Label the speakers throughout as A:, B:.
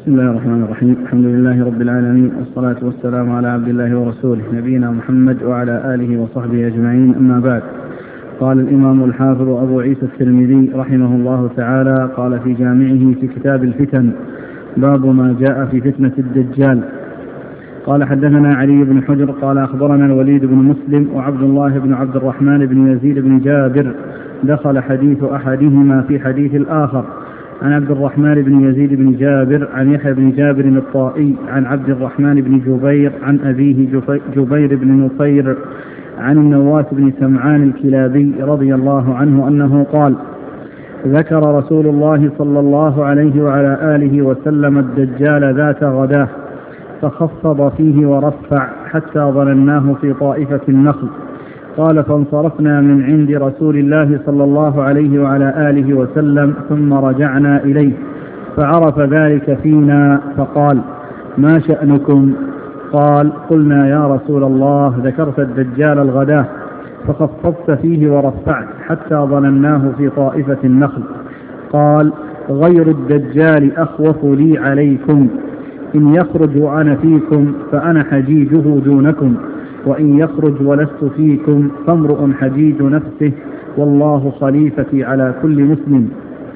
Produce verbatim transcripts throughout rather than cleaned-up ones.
A: بسم الله الرحمن الرحيم. الحمد لله رب العالمين، والصلاة والسلام على عبد الله ورسوله نبينا محمد وعلى آله وصحبه أجمعين، أما بعد. قال الإمام الحافظ أبو عيسى الترمذي رحمه الله تعالى قال في جامعه في كتاب الفتن: باب ما جاء في فتنة الدجال. قال: حدثنا علي بن حجر قال أخبرنا الوليد بن مسلم وعبد الله بن عبد الرحمن بن يزيد بن جابر دخل حديث أحدهما في حديث الآخر، عن عبد الرحمن بن يزيد بن جابر عن يحيى بن جابر الطائي عن عبد الرحمن بن جبير عن أبيه جبير بن نصير عن النواس بن سمعان الكلابي رضي الله عنه أنه قال: ذكر رسول الله صلى الله عليه وعلى آله وسلم الدجال ذات غداه، فخفض فيه ورفع حتى ظنناه في طائفة النخل. قال: فانصرفنا من عند رسول الله صلى الله عليه وعلى آله وسلم ثم رجعنا إليه، فعرف ذلك فينا فقال: ما شأنكم؟ قال: قلنا يا رسول الله ذكرت الدجال الغداه فخفضت فيه ورفعت حتى ظنناه في طائفة النخل. قال: غير الدجال أخوف لي عليكم، إن يخرج وأنا فيكم فأنا حجيجه دونكم، وإن يخرج ولست فيكم فامرؤ حجيج نفسه، والله خليفتي على كل مسلم.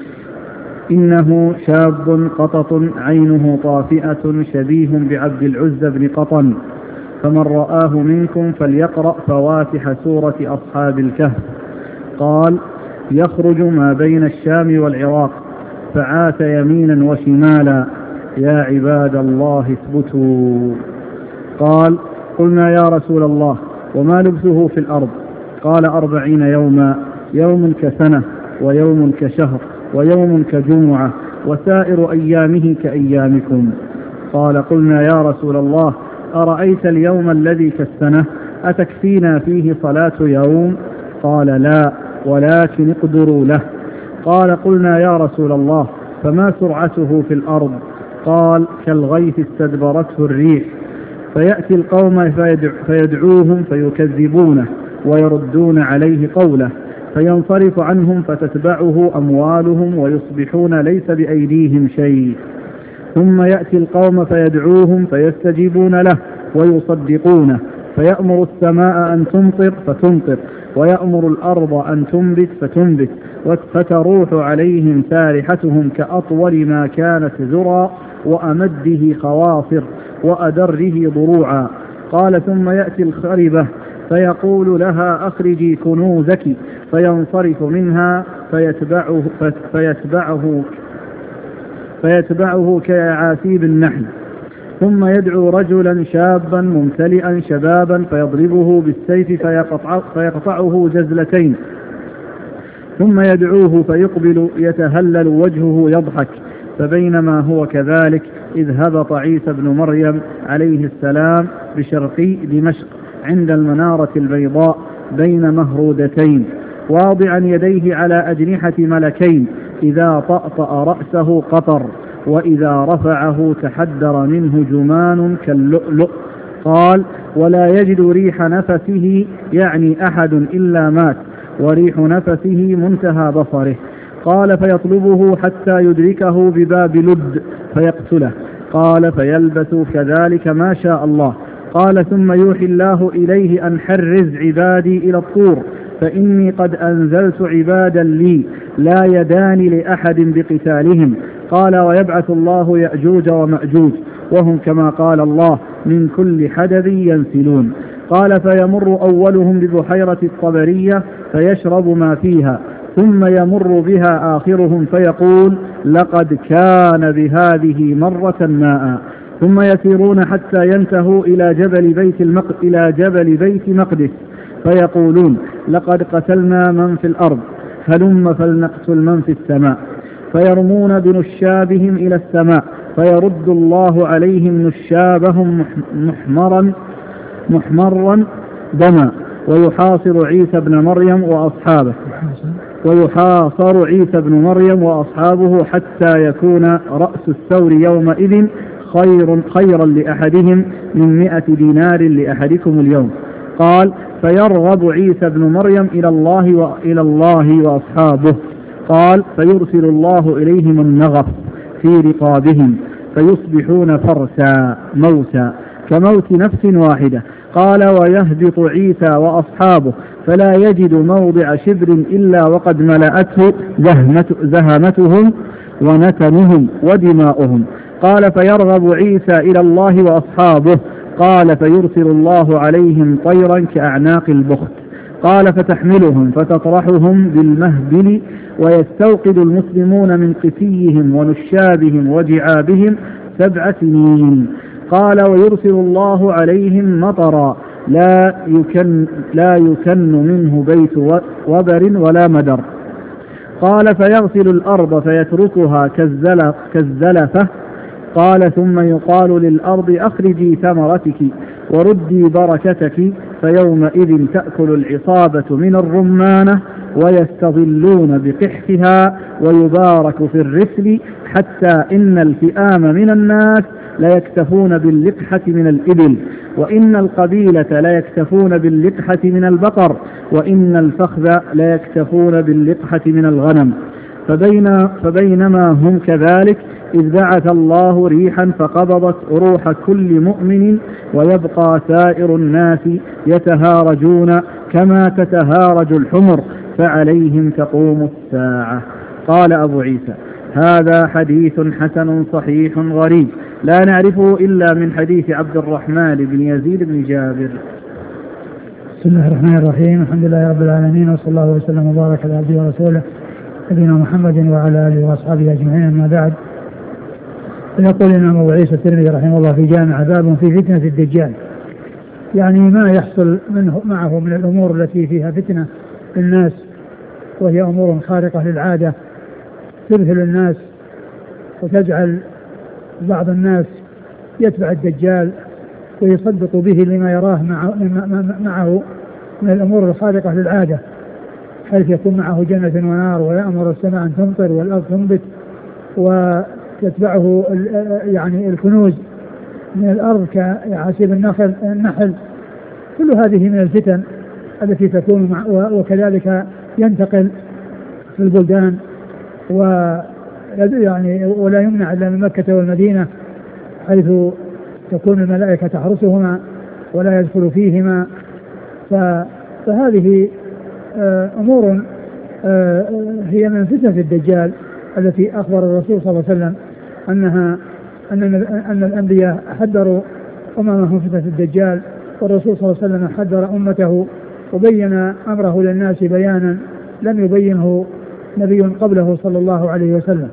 A: إنه شاب قطط عينه طافئة شبيه بعبد العزى بن قطن، فمن رآه منكم فليقرأ فواتح سورة أصحاب الكهف. قال: يخرج ما بين الشام والعراق، فعاث يمينا وشمالا، يا عباد الله اثبتوا. قال: قلنا يا رسول الله وما لبثه في الأرض؟ قال: أربعين يوما، يوم كسنة ويوم كشهر ويوم كجمعة، وسائر أيامه كأيامكم. قال: قلنا يا رسول الله أرأيت اليوم الذي كالسنة أتكفينا فيه صلاة يوم؟ قال: لا، ولكن اقدروا له. قال: قلنا يا رسول الله فما سرعته في الأرض؟ قال: كالغيث استدبرته الريح، فيأتي القوم فيدعوهم فيكذبونه ويردون عليه قوله، فينصرف عنهم فتتبعه أموالهم ويصبحون ليس بأيديهم شيء، ثم يأتي القوم فيدعوهم فيستجيبون له ويصدقونه، فيأمر السماء أن تمطر فتمطر، ويأمر الأرض أن تنبت فتنبت، فتروح عليهم سارحتهم كأطول ما كانت ذرى، وأمده خواصر، وأدره ضروعا. قال: ثم يأتي الخربة فيقول لها أخرجي كنوزك، فينصرف منها فيتبعه, فيتبعه, فيتبعه كعاسيب النحل. ثم يدعو رجلا شابا ممتلئا شبابا فيضربه بالسيف فيقطع فيقطعه جزلتين، ثم يدعوه فيقبل يتهلل وجهه يضحك. فبينما هو كذلك إذ هبط عيسى بن مريم عليه السلام بشرقي دمشق عند المنارة البيضاء بين مهرودتين، واضعا يديه على أجنحة ملكين، إذا طأطأ رأسه قطر، وإذا رفعه تحدر منه جمان كاللؤلؤ. قال: ولا يجد ريح نفسه، يعني أحد إلا مات، وريح نفسه منتهى بصره. قال: فيطلبه حتى يدركه بباب لد فيقتله. قال: فيلبث كذلك ما شاء الله. قال: ثم يوحي الله إليه أن حرز عبادي إلى الطور، فإني قد أنزلت عبادا لي لا يدان لأحد بقتالهم. قال: ويبعث الله يأجوج ومأجوج، وهم كما قال الله من كل حدب ينسلون. قال: فيمر أولهم ببحيرة الطبرية فيشرب ما فيها، ثم يمر بها آخرهم فيقول: لقد كان بهذه مرة ماء. ثم يسيرون حتى ينتهوا إلى جبل بيت المقدس, إلى جبل بيت مقدس فيقولون: لقد قتلنا من في الأرض، هلم فلنقتل من في السماء. فيرمون بنشابهم إلى السماء، فيرد الله عليهم نشابهم محمرا محمرا دما، ويحاصر عيسى بن مريم وأصحابه ويحاصر عيسى بن مريم وأصحابه حتى يكون رأس الثور يومئذ خير خيرا لأحدهم من مئة دينار لأحدكم اليوم. قال: فيرغب عيسى بن مريم إلى الله وإلى الله وأصحابه. قال: فيرسل الله إليهم النغف في رقابهم، فيصبحون فرسا موتى كموت نفس واحدة. قال ويهبط عيسى وأصحابه فلا يجد موضع شبر إلا وقد ملأته زهمتهم ونتنهم ودماؤهم. قال فيرغب عيسى إلى الله وأصحابه. قال فيرسل الله عليهم طيرا كأعناق البخت. قال فتحملهم فتطرحهم بالمهبل ويستوقد المسلمون من قسيهم ونشابهم وجعابهم سبع سنين. قال ويرسل الله عليهم مطرا لا يكن, لا يكن منه بيت وبر ولا مدر. قال فيغسل الأرض فيتركها كالزلف كالزلفة. قال ثم يقال للأرض أخرجي ثمرتك وردي بركتك فيومئذ تأكل العصابة من الرمانة ويستظلون بقحفها ويبارك في الرسل حتى إن الفئام من الناس لا يكتفون باللقحة من الإبل وإن القبيلة لا يكتفون باللقحة من البقر وإن الفخذ لا يكتفون باللقحة من الغنم. فبين فبينما هم كذلك إذ بعث الله ريحا فقبضت روح كل مؤمن ويبقى سائر الناس يتهارجون كما تتهارج الحمر فعليهم تقوم الساعة. قال أبو عيسى هذا حديث حسن صحيح غريب لا نعرفه إلا من حديث عبد الرحمن بن يزيد بن جابر.
B: بسم الله الرحمن الرحيم. الحمد لله رب العالمين وصلى الله وسلم وبارك على عبده ورسوله نبينا محمد وعلى آله وأصحابه أجمعين. أما بعد يقول الإمام أبو عيسى الترمذي رحمه الله في جامع باب في فتنة الدجال، يعني ما يحصل منه معه من الأمور التي فيها فتنة للناس وهي أمور خارقة للعادة تذهل الناس وتجعل بعض الناس يتبع الدجال ويصدق به لما يراه معه من الأمور الخارقة للعادة، حيث يكون معه جنة ونار ويأمر السماء أن تمطر والأرض تنبت وتتبعه يعني الكنوز من الأرض كعسيب النخل النحل. كل هذه من الفتن التي تكون مع وكذلك ينتقل في البلدان و يعني ولا يمنع إلا من مكة والمدينة حيث تكون الملائكة تحرسهما ولا يدخل فيهما. فهذه أمور هي من فتنة الدجال التي أخبر الرسول صلى الله عليه وسلم أنها أن أن الأنبياء حذروا أممهم فتنة الدجال، والرسول صلى الله عليه وسلم حذر أمته وبين أمره للناس بيانا لم يبينه نبي قبله صلى الله عليه وسلم.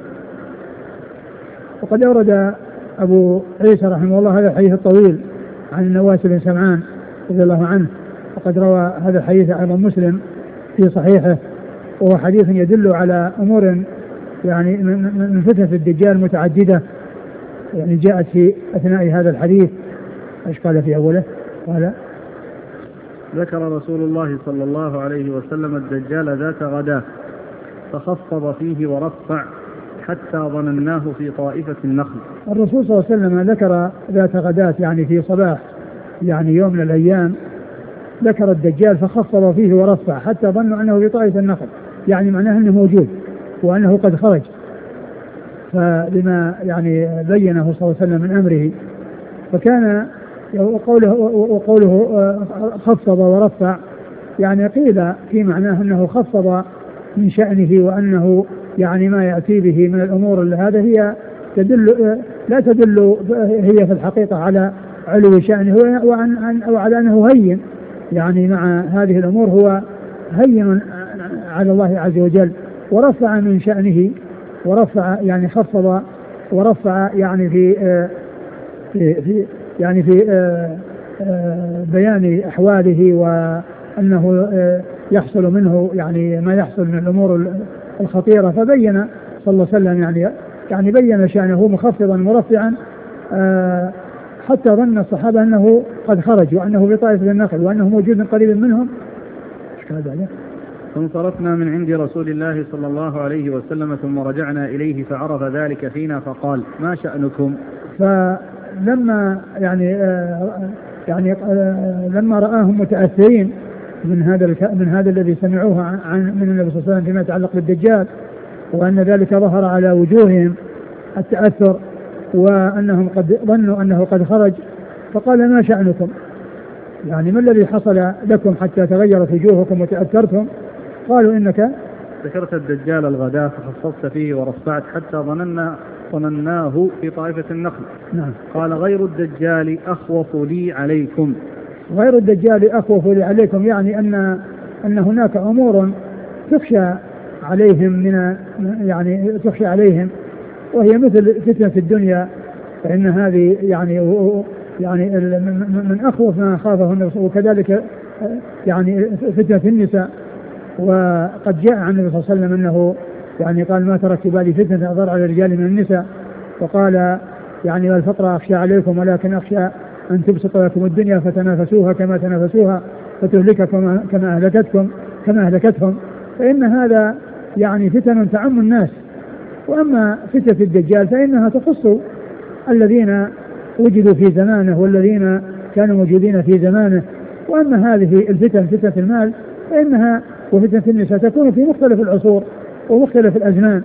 B: وقد أورد أبو عيسى رحمه الله هذا الحديث الطويل عن النواس بن سمعان رضي الله عنه، وقد روى هذا الحديث أيضا مسلم في صحيحه، وهو حديث يدل على أمور يعني من فتنة الدجال متعددة يعني جاءت في أثناء هذا الحديث. ايش قال في أوله؟ قال
A: ذكر رسول الله صلى الله عليه وسلم الدجال ذات غداة فخفض فيه ورفع حتى ظنناه في طائفة النخل.
B: الرسول صلى الله عليه وسلم ذكر ذات غداة يعني في صباح يعني يوم من الأيام ذكر الدجال فخفض فيه ورفع حتى ظنوا أنه في طائفة النخل، يعني معناه أنه موجود وأنه قد خرج. فلما يعني بينه صلى الله عليه وسلم من أمره، فكان وقوله, وقوله خفض ورفع يعني قيل في معناه أنه خفض من شأنه وأنه يعني ما يأتي به من الأمور هذا هي تدل لا تدل هي في الحقيقة على علو شأنه وعن أو على أنه هين، يعني مع هذه الأمور هو هين على الله عز وجل. ورفع من شأنه ورفع يعني خفض ورفع يعني في في, في يعني في بيان أحواله وأنه يحصل منه يعني ما يحصل من الأمور الخطيرة. فبين صلى الله عليه وسلم يعني يعني بين شأنه مخفضا مرفعا حتى ظن الصحابة أنه قد خرج وأنه في طائفة النخل وأنه موجود قريب منهم.
A: فانصرفنا من عند رسول الله صلى الله عليه وسلم ثم رجعنا إليه فعرف ذلك فينا فقال ما شأنكم؟
B: فلما يعني يعني لما رآهم متأثرين من هذا من هذا الذي سمعوه عن من النبي صلى الله عليه وسلم فيما يتعلق بالدجال، وأن ذلك ظهر على وجوههم التأثر وأنهم قد ظنوا أنه قد خرج، فقال ما شأنكم؟ يعني ما الذي حصل لكم حتى تغيرت وجوهكم وتأثرتم؟ قالوا إنك
A: ذكرت الدجال الغداء فخصصت فيه ورفعت حتى ظننا ظنناه في طائفة النخل.
B: نعم.
A: قال غير الدجال أخوف لي عليكم.
B: غير الدجال أخوف لي عليكم يعني أن أن هناك أمور تخشى عليهم من يعني تخشى عليهم، وهي مثل فتنة الدنيا، فإن هذه يعني يعني من أخوف ما خافه النبي، وكذلك يعني فتنة النساء. وقد جاء عن النبي صلى الله عليه وسلم أنه يعني قال ما تركت بالي فتنة أضر على الرجال من النساء، وقال يعني والفقر أخشى عليكم ولكن أخشى أن تبسط لكم الدنيا فتنافسوها كما تنافسوها فتهلككم كما أهلكتكم كما أهلكتهم، فإن هذا يعني فتن تعم الناس. وأما فتنة الدجال فإنها تخص الذين وجدوا في زمانه والذين كانوا موجودين في زمانه. وأما هذه الفتن فتنة المال فإنها وفتنة النساء تكون في مختلف العصور ومختلف الأزمان،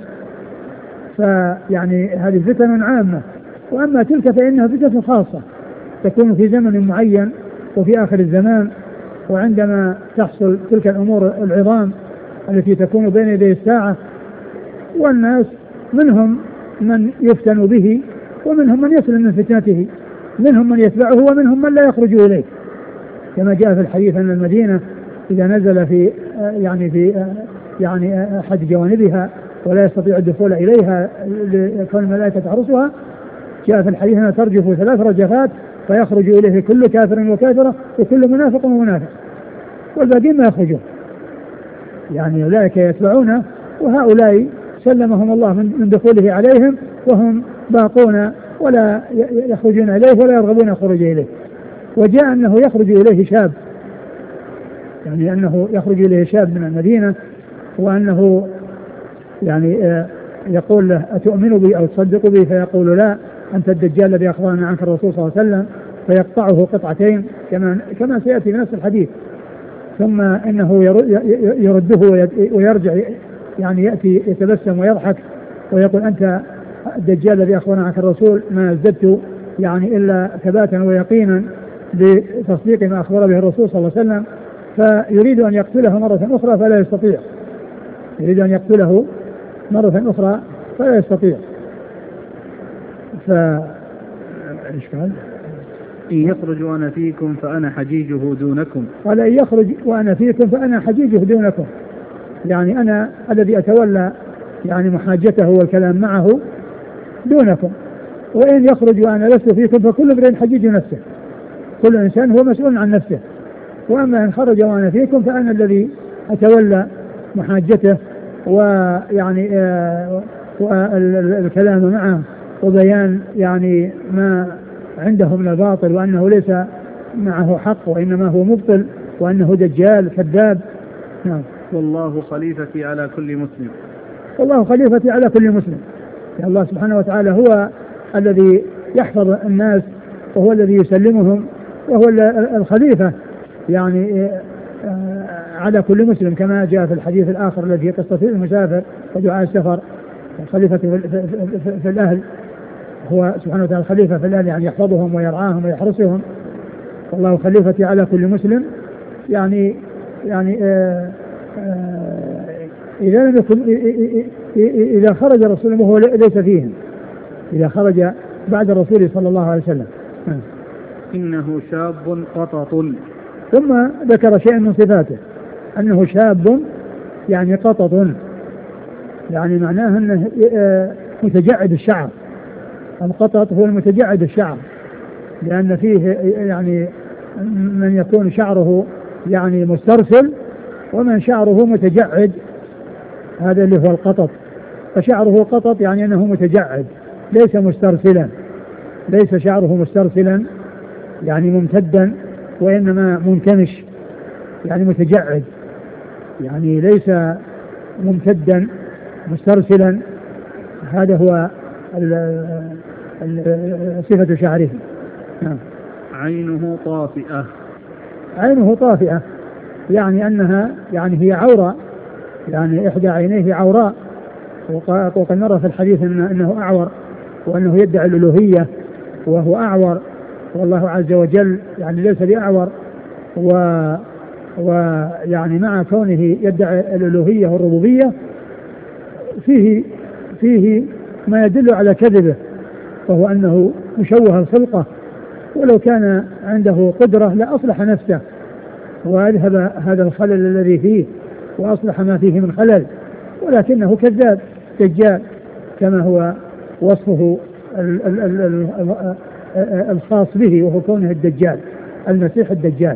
B: فيعني هذه فتن عامة. وأما تلك فإنها فتنة خاصة تكون في زمن معين وفي آخر الزمان، وعندما تحصل تلك الأمور العظام التي تكون بين يدي الساعة، والناس منهم من يفتن به ومنهم من يسلم من فتنته، منهم من يتبعه ومنهم من لا يخرج إليه، كما جاء في الحديث أن المدينة إذا نزل في يعني في يعني أحد جوانبها ولا يستطيع الدخول إليها لكون الملائكة تحرسها، جاء في الحديث أنها ترجف ثلاث رجفات فيخرج إليه كل كافر وكافرة وكل منافق ومنافق، والباقين ما يخرجون، يعني أولئك يتبعونه وهؤلاء سلمهم الله من دخوله عليهم وهم باقون ولا يخرجون إليه ولا يرغبون الخروج إليه. وجاء أنه يخرج إليه شاب، يعني أنه يخرج إليه شاب من المدينة وأنه يعني يقول له أتؤمن بي أو تصدق بي؟ فيقول لا، أنت الدجال الذي أخبرنا عنك الرسول صلى الله عليه وسلم، فيقطعه قطعتين كما كما سيأتي في نفس الحديث. ثم إنه يرده ويرجع يعني يأتي يتبسم ويضحك ويقول أنت الدجال الذي أخبرنا عنك الرسول، ما ازددت يعني إلا ثباتا ويقينا بتصديق ما أخبر به الرسول صلى الله عليه وسلم. فيريد أن يقتله مرة أخرى فلا يستطيع، يريد أن يقتله مرة أخرى فلا يستطيع. ف إيش قال؟
A: إن يخرج وأنا فيكم فأنا حجيجه دونكم.
B: قال إن يخرج وأنا فيكم فأنا حجيجه دونكم، يعني أنا الذي أتولى يعني محاجته والكلام معه دونكم، وإن يخرج وأنا لست فيكم فكل امرئ حجيج نفسه، كل إنسان هو مسؤول عن نفسه. وأما إن خرج وأنا فيكم فأنا الذي أتولى محاجته ويعني آه والكلام معه وبيان يعني ما عنده من الباطل، وأنه ليس معه حق وإنما هو مبطل وأنه دجال كذاب. نعم.
A: والله خليفتي على كل مسلم.
B: والله خليفتي على كل مسلم، يعني الله سبحانه وتعالى هو الذي يحفظ الناس وهو الذي يسلمهم وهو الخليفة يعني على كل مسلم، كما جاء في الحديث الآخر الذي في قصة المسافر ودعاء السفر. الخليفة في الأهل هو سبحانه وتعالى الخليفة في الأهل، يعني يحفظهم ويرعاهم ويحرسهم. والله خليفتي على كل مسلم، يعني يعني آآ آآ إذا لم يكن إذا خرج الرسول وهو ليس فيهم، إذا خرج بعد الرسول صلى الله عليه وسلم.
A: إنه شاب قطط.
B: ثم ذكر شيء من صفاته أنه شاب يعني قطط، يعني معناه أنه متجعد الشعر. القطط هو المتجعد الشعر، لأن فيه يعني من يكون شعره يعني مسترسل ومن شعره متجعد، هذا اللي هو القطط. فشعره قطط يعني أنه متجعد ليس مسترسلا، ليس شعره مسترسلا يعني ممتدا، وإنما منكمش يعني متجعد، يعني ليس ممتدا مسترسلا. هذا هو صفة شعره. نعم.
A: عينه طافئة.
B: عينه طافئة يعني أنها يعني هي عورة، يعني إحدى عينيه عوراء، وقد مر في الحديث إن أنه أعور وأنه يدعي الألوهية وهو أعور، والله عز وجل يعني ليس بأعور، و ويعني مع كونه يدعي الألوهية والربوبية فيه فيه ما يدل على كذبه، وهو أنه مشوه الخلقة، ولو كان عنده قدرة لأصلح نفسه وأذهب هذا الخلل الذي فيه وأصلح ما فيه من خلل، ولكنه كذاب دجال كما هو وصفه ال ال ال ال الخاص به، وهو كونه الدجال المسيح الدجال.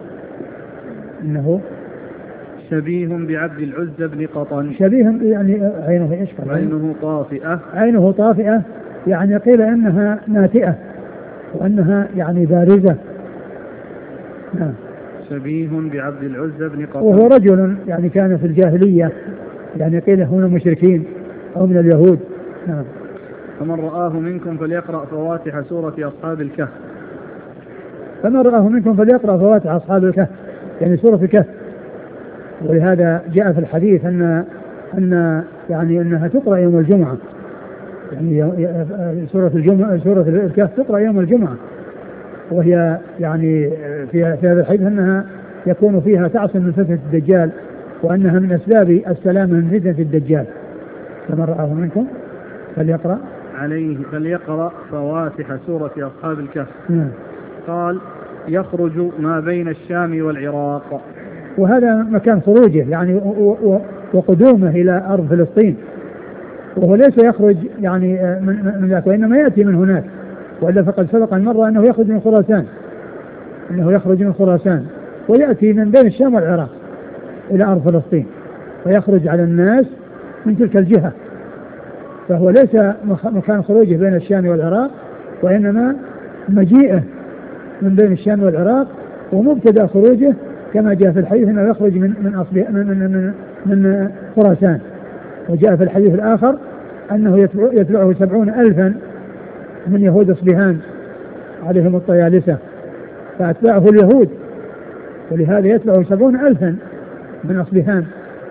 B: إنه
A: شبيه بعبد العزى بن قطن.
B: شبيه يعني عينه ايش؟
A: عينه طافئة.
B: عينه طافئة يعني قيل انها ناتئة وانها يعني بارزة. نعم.
A: شبيه بعبد العزى بن قطن،
B: وهو رجل يعني كان في الجاهلية، يعني قيل هو من المشركين او من اليهود. نعم.
A: فمن رآه منكم فليقرأ فواتح سورة أصحاب الكهف.
B: فمن رآه منكم فليقرأ فواتح أصحاب الكهف يعني سورة الكهف. ولهذا جاء في الحديث أن أن يعني أنها تقرأ يوم الجمعة، يعني سورة الجمعة سورة الكهف تقرأ يوم الجمعة، وهي يعني في في هذا الحديث أنها يكون فيها تعصم من فتنة الدجال، وأنها من أسباب السلامة من فتنة الدجال. فمن رآه منكم فليقرأ
A: عليه فليقرأ فواتح سورة أصحاب الكهف.
B: نعم.
A: قال يخرج ما بين الشام والعراق،
B: وهذا مكان خروجه يعني وقدومه إلى أرض فلسطين، وهو ليس يخرج يعني من ذاك، وإنما يأتي من هناك، وإلا فقد سبق المرة أنه يخرج من خراسان، أنه يخرج من خراسان ويأتي من بين الشام والعراق إلى أرض فلسطين، ويخرج على الناس من تلك الجهة، فهو ليس مكان خروجه بين الشام والعراق، وإنما مجيئه من بين الشام والعراق، ومبتدأ خروجه كما جاء في الحديث انه يخرج من من اصل من من, من خراسان. وجاء في الحديث الاخر انه يتبعه سبعون الفا من يهود اصبهان عليهم الطيالسه، فاتباعه اليهود، ولهذا يتبعه سبعون الفا من اصبهان.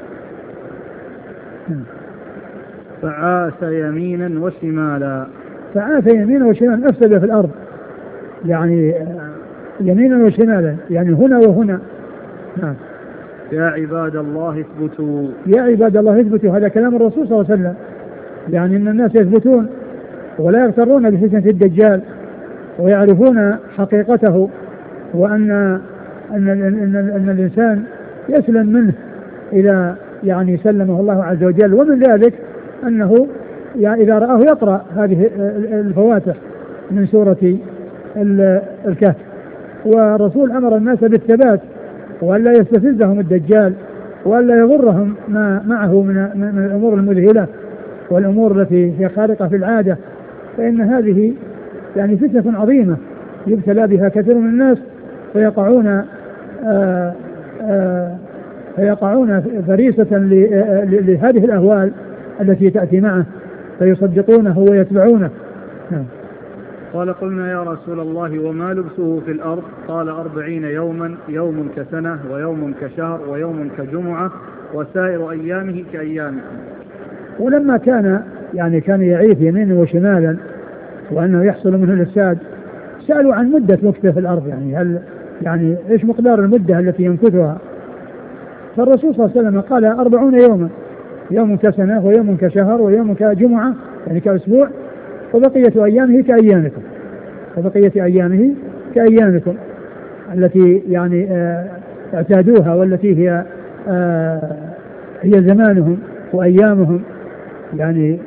A: فعاث يمينا وشمالا.
B: فعاث يمينا وشمالا، افسد في الارض يعني يمينا وشمالا، يعني هنا وهنا. نعم.
A: يا عباد الله اثبتوا.
B: يا عباد الله اثبتوا، هذا كلام الرسول صلى الله عليه وسلم، يعني ان الناس يثبتون ولا يغترون بفتنة الدجال، ويعرفون حقيقته، وان ان ان, أن الانسان يسلم منه اذا يعني سلمه الله عز وجل. ومن ذلك انه يعني اذا رآه يقرأ هذه الفواتح من سورة الكهف. والرسول امر الناس بالثبات، وألا يستفزهم الدجال، وألا يغرهم ما معه من, من الأمور المذهلة والأمور التي هي خارقة في العادة، فإن هذه يعني فتنة عظيمة يبتلى بها كثير من الناس، فيقعون آآ آآ فيقعون فريسة لهذه الأهوال التي تأتي معه، فيصدقونه ويتبعونه. نعم.
A: قال قلنا يا رسول الله وما لبسه في الأرض؟ قال أربعين يوما، يوم كسنة ويوم كشهر ويوم كجمعة وسائر أيامه كأيامكم.
B: ولما كان يعني كان يعيث يمينا وشمالا وأنه يحصل منه الإفساد، سألوا عن مدة مكثه في الأرض، يعني هل يعني إيش مقدار المدة التي يمكثها؟ فالرسول صلى الله عليه وسلم قال أربعون يوما، يوم كسنة ويوم كشهر ويوم كجمعة يعني كأسبوع، وبقية أيامه كأيامكم، وبقية أيامه كأيامكم التي يعني آه اعتادوها، والتي هي آه هي زمانهم وأيامهم يعني.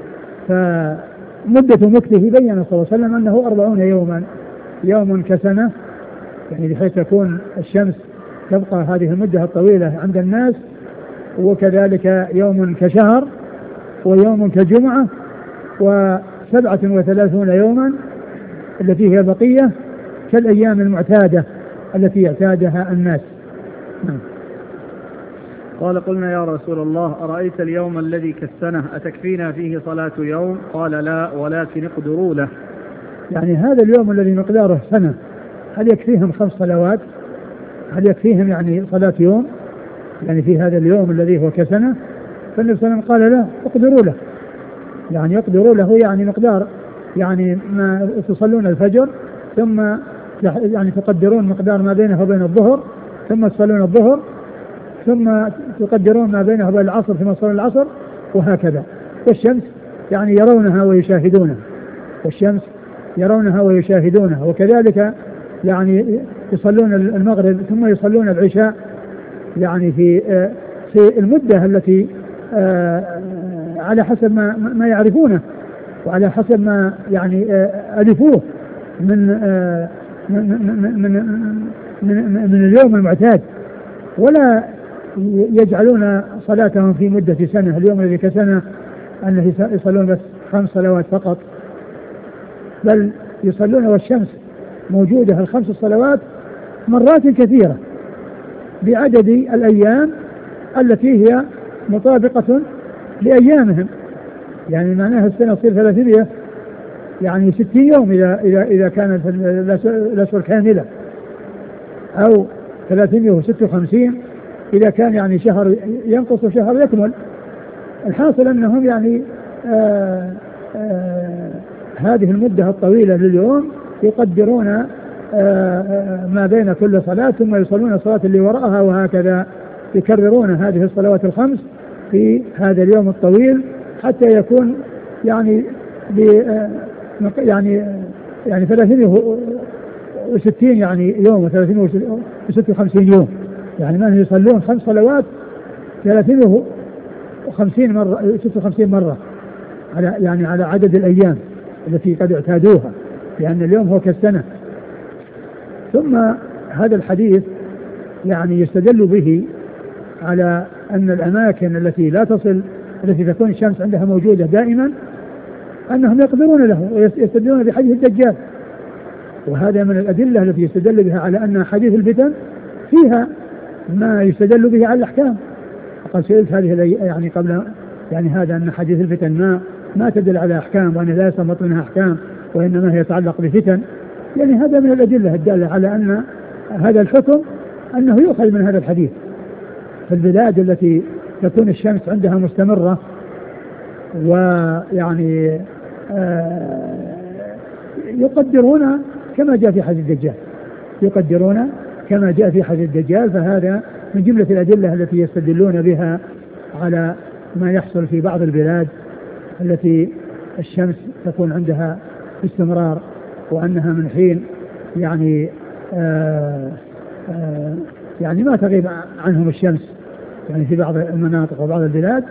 B: فمدة مكثه بين صلى الله عليه وسلم أنه أربعون يوما، يوم كسنة يعني بحيث تكون الشمس تبقى هذه المدة الطويلة عند الناس، وكذلك يوم كشهر ويوم كجمعة وسبعة وثلاثون يوما التي هي بقية كالأيام المعتادة التي يعتادها الناس.
A: قال قلنا يا رسول الله أرأيت اليوم الذي كالسنة أتكفينا فيه صلاة يوم؟ قال لا ولكن اقدروا له.
B: يعني هذا اليوم الذي مقداره سنة هل يكفيهم خمس صلوات؟ هل يكفيهم يعني صلاة يوم يعني في هذا اليوم الذي هو كسنة؟ فالنبي صلى الله عليه وسلم قال لا اقدروا له، يعني يقدروا له يعني مقدار يعني ما تصلون الفجر ثم يعني تقدرون مقدار ما بينه وبين الظهر ثم تصلون الظهر ثم تقدرون ما بينه وبين العصر ثم تصلون العصر وهكذا. والشمس يعني يرونها ويشاهدونها، والشمس يرونها ويشاهدونها. وكذلك يعني يصلون المغرب ثم يصلون العشاء يعني في في المدة التي على حسب ما ما يعرفونه وعلى حسب ما يعني ألفوه من من من من, من اليوم المعتاد، ولا يجعلون صلاتهم في مدة سنة. اليوم الذي كسنة أنه يصلون بس خمس صلوات فقط، بل يصلون والشمس موجودة الخمس الصلوات مرات كثيرة بعدد الأيام التي هي مطابقة لأيامهم. يعني معناها السنة تصير ثلاثمائة يعني ستين يوم إذا إذا إذا كانت الأشهر كاملة، أو ثلاثمائة وستة وخمسين إذا كان يعني شهر ينقص وشهر يكمل. الحاصل أنهم يعني آآ آآ هذه المدة الطويلة لليوم يقدرون ما بين كل صلاة ثم يصلون الصلاة اللي وراءها، وهكذا يكررون هذه الصلوات الخمس في هذا اليوم الطويل حتى يكون يعني يعني يعني ثلاثمائة وستين يعني يوم وثلاثمائة وستة وخمسين يوم، يعني ما يصلون خمس صلوات ثلاثمائة وخمسين مرة ستة وخمسين مرة على يعني على عدد الأيام التي قد اعتادوها، لأن اليوم هو كالسنة. ثم هذا الحديث يعني يستدل به على أن الأماكن التي لا تصل التي تكون الشمس عندها موجودة دائما أنهم يقدرون له، ويستدلون بحديث الدجال. وهذا من الأدلة التي يستدل بها على أن حديث الفتن فيها ما يستدل به على الأحكام. وقد سئلت هذه يعني قبل يعني هذا أن حديث الفتن ما ما تدل على أحكام، وأن لا يستنبط منها أحكام وإنما هي يتعلق بفتن. يعني هذا من الأدلة الدالة على أن هذا الحكم أنه يؤخذ من هذا الحديث. في البلاد التي تكون الشمس عندها مستمرة ويعني آه يقدرون كما جاء في حديث الدجال، يقدرون كما جاء في حديث الدجال. فهذا من جملة الأدلة التي يستدلون بها على ما يحصل في بعض البلاد التي الشمس تكون عندها باستمرار، وأنها من حين يعني آآ آآ يعني ما تغيب عنهم الشمس يعني في بعض المناطق وبعض البلاد.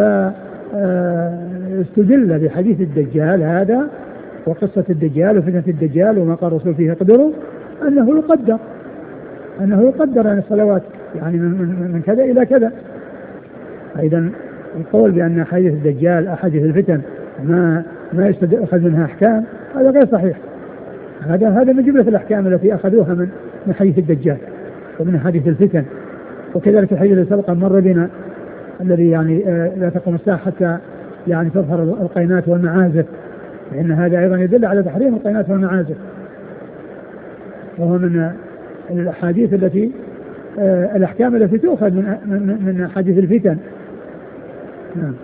B: فاستدل بحديث الدجال هذا وقصة الدجال وفتنة الدجال وما قال الرسول فيه اقدروا أنه يقدر أنه يقدر عن الصلوات يعني من, من كذا إلى كذا. أيضا القول بأن حديث الدجال أحاديث الفتن ما ما يستأخذ منها أحكام هذا غير صحيح. هذا هذا من جملة الأحكام التي أخذوها من من حديث الدجال ومن حديث الفتن. وكذلك الحديث الذي سبق مر بنا الذي يعني آه لا تقوم الساعة حتى يعني تظهر القينات والمعازف، لأن هذا أيضا يدل على تحريم القينات والمعازف، وهو من الأحاديث التي آه الأحكام التي تؤخذ من من من حديث الفتن. نعم.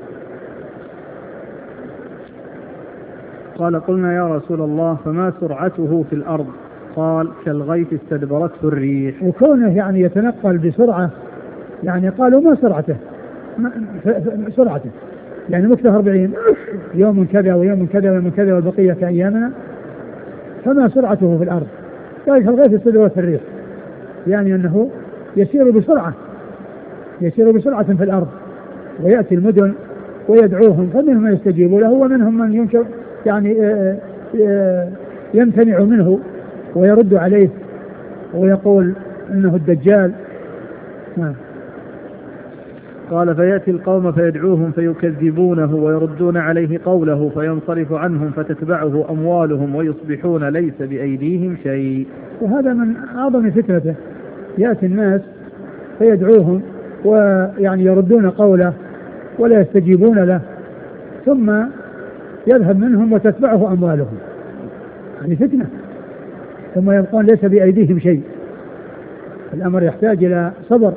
A: قال قلنا يا رسول الله فما سرعته في الأرض؟ قال كالغيث استدبرته الريح.
B: وكونه يعني يتنقل بسرعة يعني قالوا ما سرعته سرعته يعني مكتة أربعين يوم كذا ويوم كذا ويوم كذا والبقية كأيامنا، فما سرعته في الأرض؟ قال كالغيث استدبرته الريح، يعني أنه يسير بسرعة يسير بسرعة في الأرض ويأتي المدن ويدعوهم، فمنهم من يستجيب له ومنهم من ينكر يعني آآ آآ يمتنع منه ويرد عليه ويقول انه الدجال. نعم.
A: قال فيأتي القوم فيدعوهم فيكذبونه ويردون عليه قوله فينصرف عنهم فتتبعه أموالهم ويصبحون ليس بأيديهم شيء.
B: وهذا من أعظم فتنته، يأتي الناس فيدعوهم ويعني يردون قوله ولا يستجيبون له، ثم يذهب منهم وتتبعه أموالهم، يعني فتنة، ثم يبقون ليس بأيديهم شيء. الأمر يحتاج إلى صبر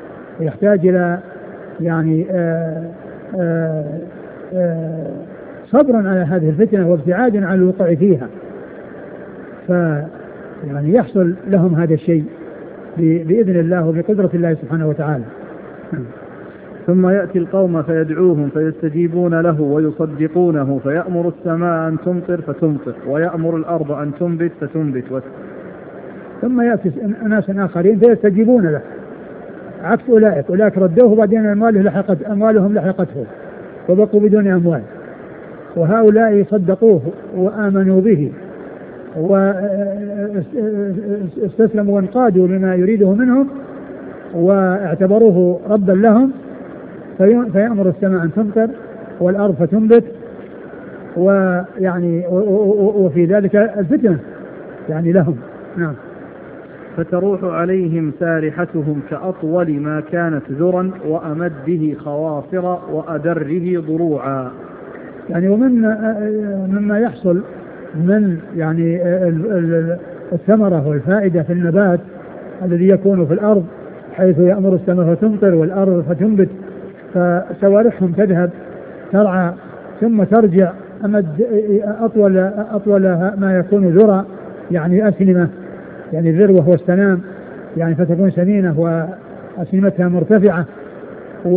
B: ويحتاج إلى يعني آآ آآ آآ صبرا على هذه الفتنة وابتعادا عن الوقوع فيها، ف يعني يحصل لهم هذا الشيء بإذن الله وبقدرة الله سبحانه وتعالى.
A: ثم يأتي القوم فيدعوهم فيستجيبون له ويصدقونه، فيأمر السماء أن تمطر فتمطر، ويأمر الأرض أن تنبت فتنبت.
B: ثم يأتي ناس آخرين فيستجيبون له عكس أولئك، أولئك ردوه وبعدين أمواله لحقت أموالهم لحقته وبقوا بدون أموال، وهؤلاء صدقوه وآمنوا به واستسلموا وانقادوا لما يريده منهم واعتبروه ربا لهم، فيأمر السماء أن تمطر والأرض فتنبت، ويعني وفي ذلك الفتنة يعني لهم. نعم.
A: فتروح عليهم سارحتهم كأطول ما كانت ذرا وأمده خواصر وأدره ضروعا.
B: يعني ومن مما يحصل من يعني الثمرة والفائدة في النبات الذي يكون في الأرض، حيث يأمر السماء فتمطر والأرض فتنبت، فسوارحهم تذهب ترعى ثم ترجع أمد أطول أطول ما يكون ذرة، يعني أسنمة، يعني الذروة هو السنام، يعني فتكون سمينة وأسنمتها مرتفعة، و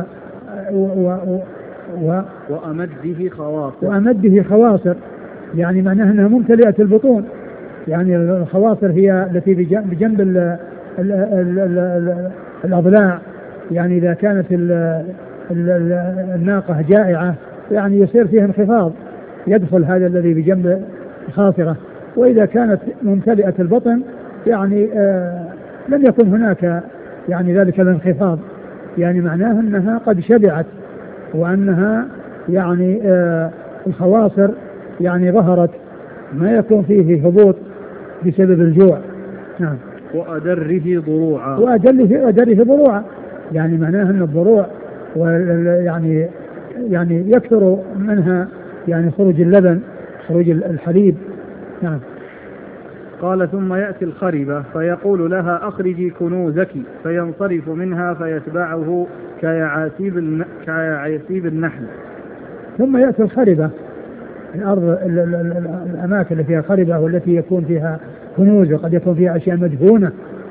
B: و و
A: وأمده خواصر
B: وأمده خواصر، يعني معناها أنها ممتلئة البطون، يعني الخواصر هي التي بجنب ال ال ال ال الأضلاع، يعني إذا كانت ال ال الناقة جائعة يعني يصير فيها انخفاض، يدخل هذا الذي بجنب الخاصرة، وإذا كانت ممتلئة البطن يعني آه لم يكن هناك يعني ذلك الانخفاض، يعني معناه أنها قد شبعت، وأنها يعني آه الخواصر يعني ظهرت، ما يكون فيه هبوط بسبب الجوع. نعم.
A: وأدره ضروعا.
B: وأدره أدره ضروعا، يعني معناه أن الضروع يعني يعني يكثر منها يعني خروج اللبن، خروج الحليب. نعم.
A: قال ثم يأتي الخربة فيقول لها أخرجي كنوزك، فينصرف منها فيتبعه كيعاسيب الن... كيعاسيب النحل.
B: ثم يأتي الخربة، الأرض الأماكن التي فيها خربة والتي يكون فيها كنوز وقد يكون فيها أشياء مدفونة،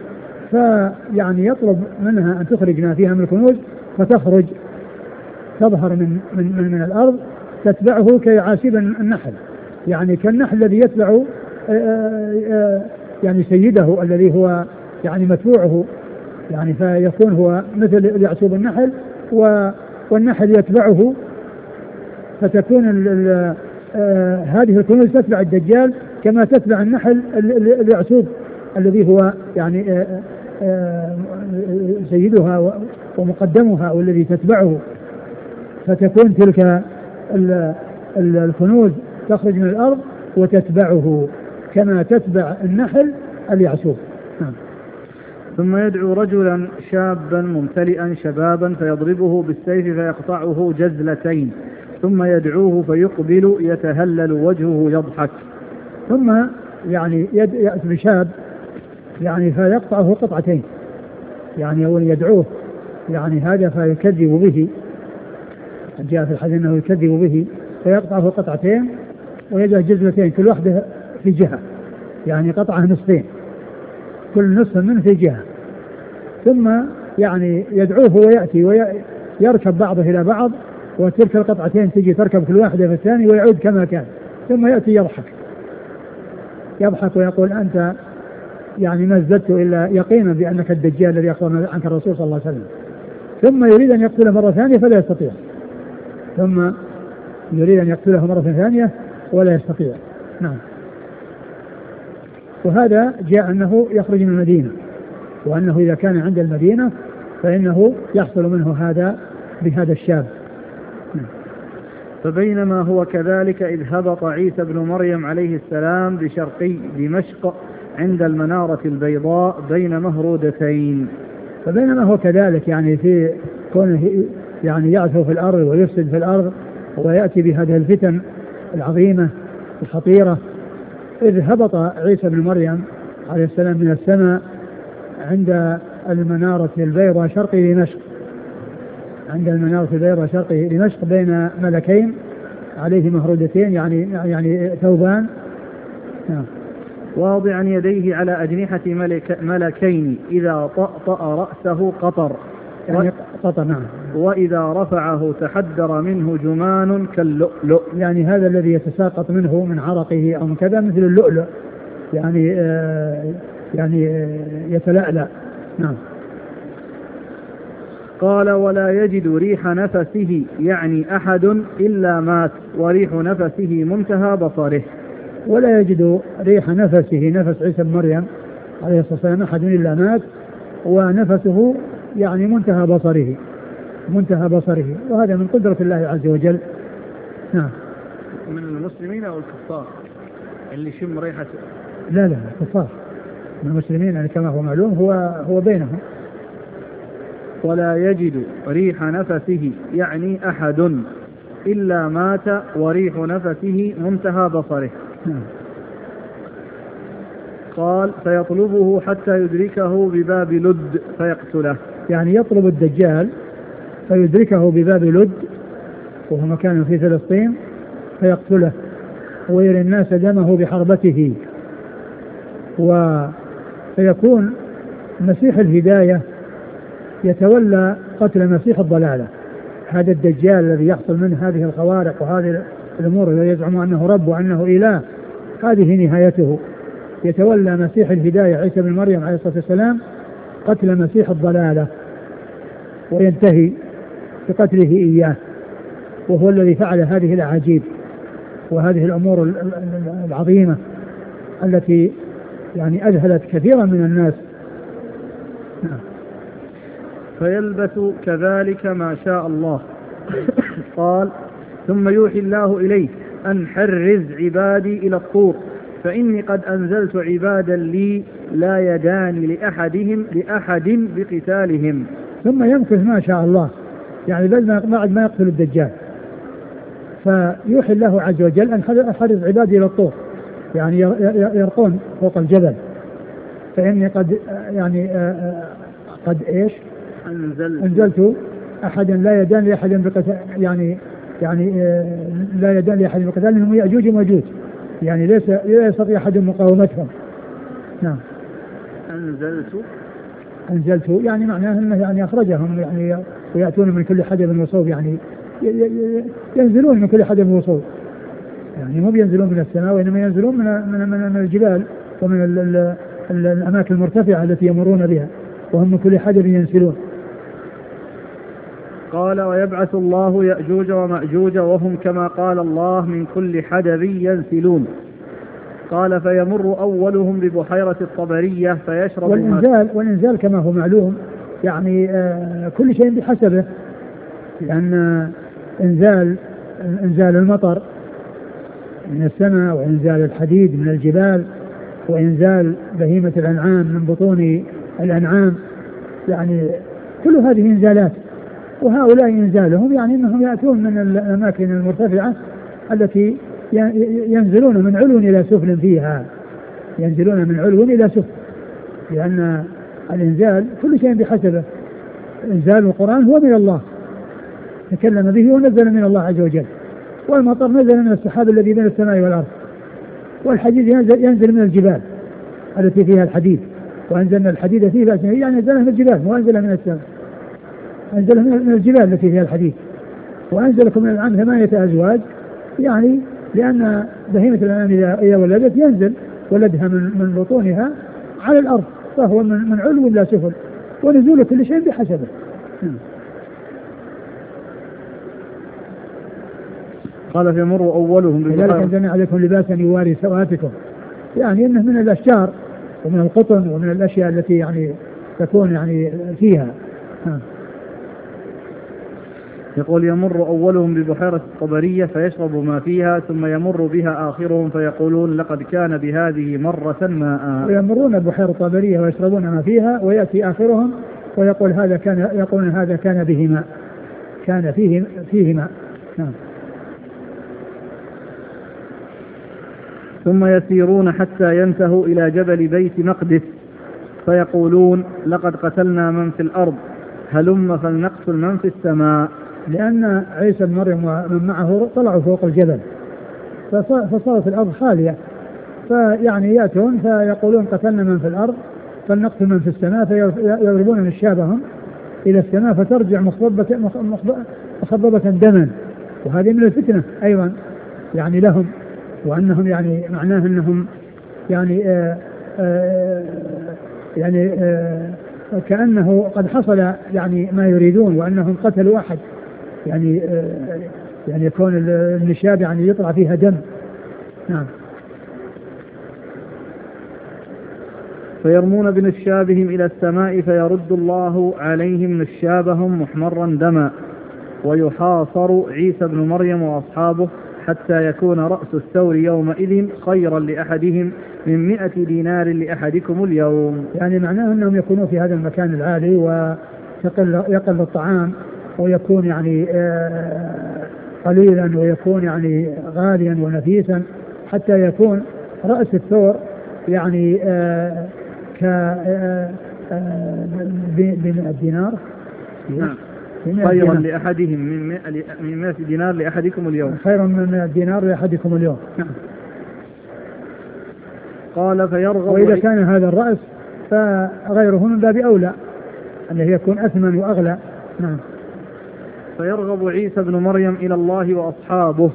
B: فيعني يطلب منها أن تخرج ما فيها من الكنوز، فتخرج تظهر من من من الأرض تتبعه كيعاسيب النحل، يعني كالنحل الذي يتبع يعني سيده الذي هو يعني متبوعه، يعني فيكون هو مثل يعصوب النحل والنحل يتبعه، فتكون ال ال آه هذه الكنوز تتبع الدجال كما تتبع النحل اليعسوب الذي هو يعني آه آه سيدها ومقدمها والذي تتبعه، فتكون تلك ال ال الكنوز تخرج من الأرض وتتبعه كما تتبع النحل اليعسوب.
A: ثم يدعو رجلا شابا ممتلئا شبابا فيضربه بالسيف فيقطعه جزلتين، ثم يدعوه فيقبل يتهلل وجهه يضحك.
B: ثم يعني يأتي بشاب يعني فيقطعه قطعتين، يعني أول يدعوه يعني هذا فيكذب به، جاء في الحديث أنه يكذب به، فيقطعه قطعتين ويجعل جزلتين كل واحدة في جهة، يعني قطعه نصفين كل نصف منه في جهة، ثم يعني يدعوه ويأتي ويركب بعضه إلى بعض، وتلك القطعتين تجي تركب كل واحدة في الثاني ويعود كما كان، ثم يأتي يضحك يضحك ويقول أنت يعني ما ازددت إلا يقينا بأنك الدجال الذي أخبرنا عنك الرسول صلى الله عليه وسلم، ثم يريد أن يقتله مرة ثانية فلا يستطيع، ثم يريد أن يقتله مرة ثانية ولا يستطيع. نعم. وهذا جاء أنه يخرج من المدينة، وأنه إذا كان عند المدينة فإنه يحصل منه هذا بهذا الشاب.
A: فبينما هو كذلك إذ هبط عيسى بن مريم عليه السلام بشرقي دمشق عند المنارة البيضاء بين مهرودتين.
B: فبينما هو كذلك يعني في كونه يعني يعثو في الأرض ويفسد في الأرض ويأتي بهذه الفتن العظيمة الخطيرة، إذ هبط عيسى بن مريم عليه السلام من السماء عند المنارة البيضاء شرقي دمشق، عند المنارة البيضاء شرقي دمشق بين ملكين عليه مهرودتين يعني يعني ثوبان. نعم.
A: واضعا يديه على أجنحة ملك ملكين إذا طأطأ رأسه قطر
B: يعني قطر. نعم.
A: وإذا رفعه تحدر منه جمان كاللؤلؤ،
B: يعني هذا الذي يتساقط منه من عرقه أو من كذا مثل اللؤلؤ، يعني آه يعني آه يتلألأ. نعم.
A: قال ولا يجد ريح نفسه يعني أحد إلا مات وريح نفسه منتهى بصره.
B: ولا يجد ريح نفسه نفس عيسى بن مريم عليه الصلاة والسلام أحد إلا مات ونفسه يعني منتهى بصره منتهى بصره وهذا من قدرة الله عز وجل. نعم.
A: من المسلمين أو الكفار اللي شم ريحة؟
B: لا لا الكفار. من المسلمين يعني كما هو معلوم هو هو بينهم.
A: ولا يجد ريح نفسه يعني أحد إلا مات وريح نفسه منتهى بصره.
B: نعم.
A: قال فيطلبه حتى يدركه بباب لد فيقتله.
B: يعني يطلب الدجال فيدركه بباب لد وهو مكان في فلسطين فيقتله ويري الناس دمه بحربته، وسيكون مسيح الهداية يتولى قتل مسيح الضلالة. هذا الدجال الذي يحصل منه هذه الخوارق وهذه الأمور ويزعم أنه رب وأنه إله، هذه نهايته. يتولى مسيح الهداية عيسى بن مريم عليه الصلاة والسلام قتل مسيح الضلالة وينتهي بقتله إياه، وهو الذي فعل هذه الأعاجيب وهذه الأمور العظيمة التي يعني أذهلت كثيرا من الناس.
A: فيلبث كذلك ما شاء الله. قال ثم يوحي الله إليه أن حرز عبادي إلى الطور فإني قد أنزلت عبادا لي لا يدان لأحدهم لأحد بقتالهم.
B: ثم يمكث ما شاء الله يعني بعد ما يقتل الدجال فيوحي الله عز وجل أن حرز عبادي إلى الطور يعني يرقون فوق الجبل فإني قد يعني قد إيش
A: أنزلت,
B: أنزلت أحدا لا يدان لأحد بقتال يعني يعني لا يدان لأحد بقتالهم يأجوج ومأجوج يعني ليس لا يستطيع أحد مقاومتهم. نعم.
A: أنزلت
B: أنزلت يعني معناه أنه يعني أخرجهم يعني ويأتون من كل حدب وصوب يعني ينزلون من كل حدب وصوب يعني مو بينزلون من السماء وإنما ينزلون من من من, من الجبال ومن ال ال ال الأماكن المرتفعة التي يمرون بها وهم من كل حدب ينزلون.
A: قال ويبعث الله يأجوج ومأجوج وهم كما قال الله من كل حدب ينسلون. قال فيمر أولهم ببحيرة الطبرية فيشرب
B: والإنزال, والإنزال كما هو معلوم يعني آه كل شيء بحسبه لأن آه إنزال إنزال المطر من السماء وإنزال الحديد من الجبال وإنزال بهيمة الأنعام من بطون الأنعام يعني كل هذه إنزالات. وهؤلاء إنزالهم يعني أنهم يأتون من الأماكن المرتفعة التي ينزلون من علو إلى سفل فيها ينزلون من علو إلى سفل لأن الإنزال كل شيء بحسبه. إنزال القرآن هو من الله تكلم به ونزل من الله عز وجل والمطر نزل من السحاب الذي بين السماء والأرض والحديد ينزل, ينزل من الجبال التي فيها الحديد وأنزلنا الحديد فيه بأسه يعني أنزلنا من الجبال وأنزلنا من السماء أنزل من الجبال التي فيها الحديد وأنزلكم من الأنعام ثمانية أزواج يعني لأن بهيمة الأنعام إذا ولدت ينزل ولدها من, من بطونها على الأرض فهو من, من علو إلى سفل ونزول كل شيء بحسبه.
A: قال فيمر أولهم
B: لذلك أنزلنا عليكم لباسا يواري سواتكم يعني إنه من الأشجار ومن القطن ومن الأشياء التي يعني تكون يعني فيها. ها.
A: يقول يمر أولهم ببحيرة الطبرية فيشرب ما فيها ثم يمر بها آخرهم فيقولون لقد كان بهذه مرة ماء.
B: ويمرون ببحيرة الطبرية ويشربون ما فيها ويأتي آخرهم ويقول هذا كان يقولون هذا كان به ماء كان فيه فيه ماء. نعم.
A: ثم يسيرون حتى ينتهوا إلى جبل بيت مقدس فيقولون لقد قتلنا من في الأرض هلم فلنقتل من في السماء
B: لأن عيسى بن مريم ومن معه طلعوا فوق الجبل فصارت الأرض خالية، فيعني يأتون فيقولون قتلنا من في الأرض فلنقتل من في السماء، فيضربون من شابهم إلى السماء فترجع مخضبة مخضبة دما، وهذه من الفتنة أيضا يعني لهم، وأنهم يعني معناه أنهم يعني آآ آآ يعني آآ كأنه قد حصل يعني ما يريدون، وأنهم قتلوا أحد يعني يعني يكون النشاب يعني يطلع فيها دم. نعم.
A: فيرمون بنشابهم إلى السماء فيرد الله عليهم نشابهم محمرا دما، ويحاصر عيسى بن مريم وأصحابه حتى يكون رأس الثور يومئذ خيرا لأحدهم من مئة دينار لأحدكم اليوم.
B: يعني معناه أنهم يكونوا في هذا المكان العالي ويقل يقل الطعام ويكون يعني قليلا ويكون يعني غاليا ونفيسا حتى يكون رأس الثور يعني ك بمئة دينار.
A: نعم. خيرا لأحدهم من مئة دينار لأحدكم اليوم.
B: خيرا من مئة دينار لأحدكم اليوم. نعم.
A: قال فيرغب،
B: وإذا كان هذا الرأس فغيره من باب أولى أنه يكون أثمن وأغلى. نعم.
A: فيرغب عيسى بن مريم إلى الله وأصحابه،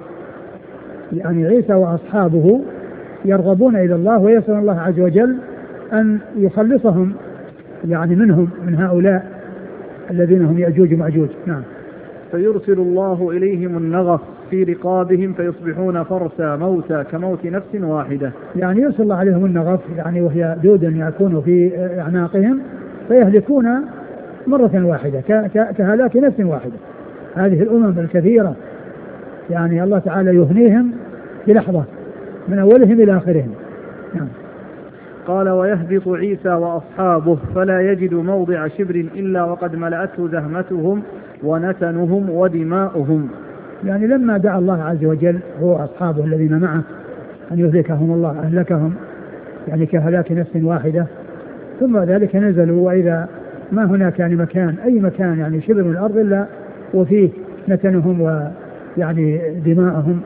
B: يعني عيسى وأصحابه يرغبون إلى الله ويسأل الله عز وجل أن يخلصهم يعني منهم من هؤلاء الذين هم يأجوج ومأجوج. نعم.
A: فيرسل الله إليهم النغف في رقابهم فيصبحون فرسا موتى كموت نفس واحدة.
B: يعني يرسل الله عليهم النغف يعني وهي دود يكون في أعناقهم فيهلكون مرة واحدة كهلاك نفس واحدة. هذه الأمم الكثيرة يعني الله تعالى يهنيهم في لحظة من أولهم إلى آخرهم. نعم.
A: قال ويهبط عيسى وأصحابه فلا يجد موضع شبر إلا وقد ملأته زهمتهم ونتنهم ودماؤهم.
B: يعني لما دعا الله عز وجل هو أصحابه الذين معه أن يهلكهم الله أهلكهم يعني كهلاك نفس واحدة، ثم ذلك نزلوا وإذا ما هناك يعني مكان أي مكان يعني شبر من الأرض إلا وفيه نتنهم ويعني دماءهم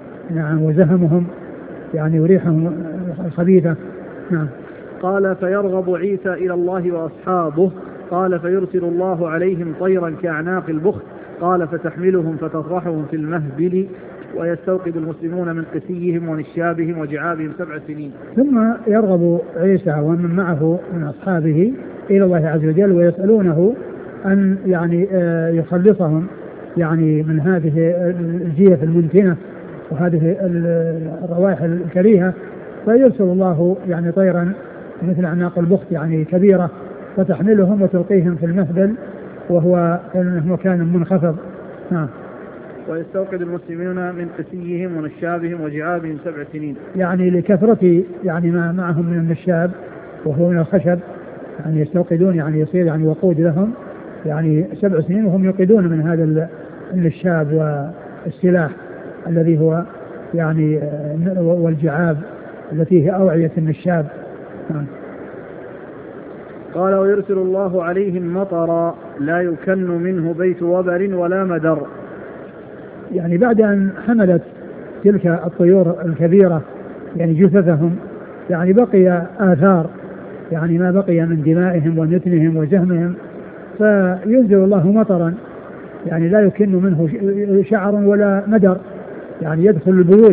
B: نعم وزهمهم يعني وريحهم الخبيثة. نعم.
A: قال فيرغب عيسى إلى الله وأصحابه، قال فيرسل الله عليهم طيرا كأعناق البخت، قال فتحملهم فتطرحهم في المهبل ويستوقد المسلمون من قسيهم ونشابهم وجعابهم سبع سنين.
B: ثم يرغب عيسى ومن معه من أصحابه إلى الله عز وجل ويسألونه أن يعني يخلصهم يعني من هذه الجيف المنتنة وهذه الروائح الكريهة، فيرسل الله يعني طيرا مثل أعناق البخت يعني كبيرة فتحملهم وتلقيهم في المهبل وهو مكان منخفض. نعم.
A: ويستوقد المسلمين من قسيهم ونشابهم وجعابهم سبع سنين،
B: يعني لكثرة يعني ما معهم من النشاب وهو من الخشب يعني يستوقدون يعني يصير يعني وقود لهم يعني سبع سنين وهم يوقدون من هذا النشاب والسلاح الذي هو يعني والجعاب التي هي أوعية النشاب. نعم.
A: قال ويرسل الله عليهم مطرا لا يكن منه بيت وبر ولا مدر.
B: يعني بعد أن حملت تلك الطيور الكبيرة يعني جثثهم يعني بقي آثار يعني ما بقي من دمائهم ونتنهم وزهمهم، فينزل الله مطرا يعني لا يكن منه شعر ولا مدر يعني يدخل البيوت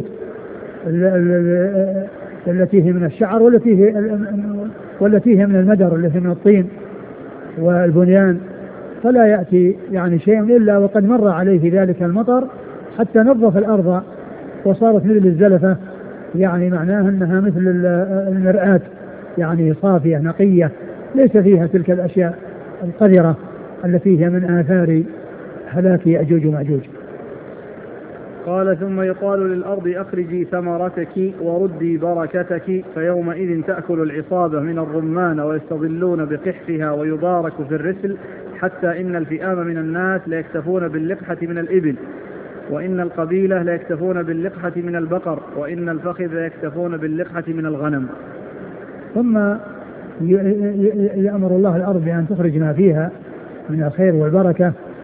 B: التي هي من الشعر والتي هي والتي هي من المدر التي من الطين والبنيان، فلا يأتي يعني شيء إلا وقد مر عليه ذلك المطر حتى نظف الأرض وصارت مثل الزلفة، يعني معناه أنها مثل المرآة يعني صافية نقية ليس فيها تلك الأشياء القذرة التي هي من آثار هلاك يأجوج ومأجوج.
A: قال ثم يقال للأرض أخرجي ثمرتك وردي بركتك، فيومئذ تأكل العصابة من الرمان ويستظلون بقحفها ويبارك في الرسل، حتى إن الفئام من الناس ليكتفون باللقحة من الإبل، وإن القبيلة ليكتفون باللقحة من البقر، وإن الفخذ ليكتفون باللقحة من الغنم.
B: ثم يأمر الله الأرض بأن تخرج ما فيها من الخير والبركة،